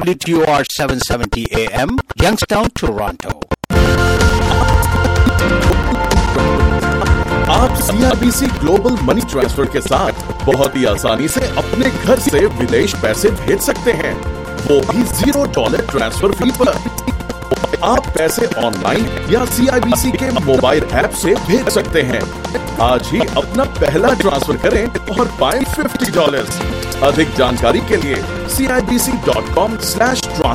WTOR 770 AM, Youngstown, Toronto.
आप CIBC ग्लोबल मनी ट्रांसफर के साथ बहुत ही आसानी से अपने घर से विदेश पैसे भेज सकते हैं, वो भी $0 ट्रांसफर फी पर। आप पैसे ऑनलाइन या CIBC के मोबाइल ऐप से भेज सकते हैं। आज ही अपना पहला ट्रांसफर करें और पाएं $50। अधिक जानकारी के लिए CIBC.com/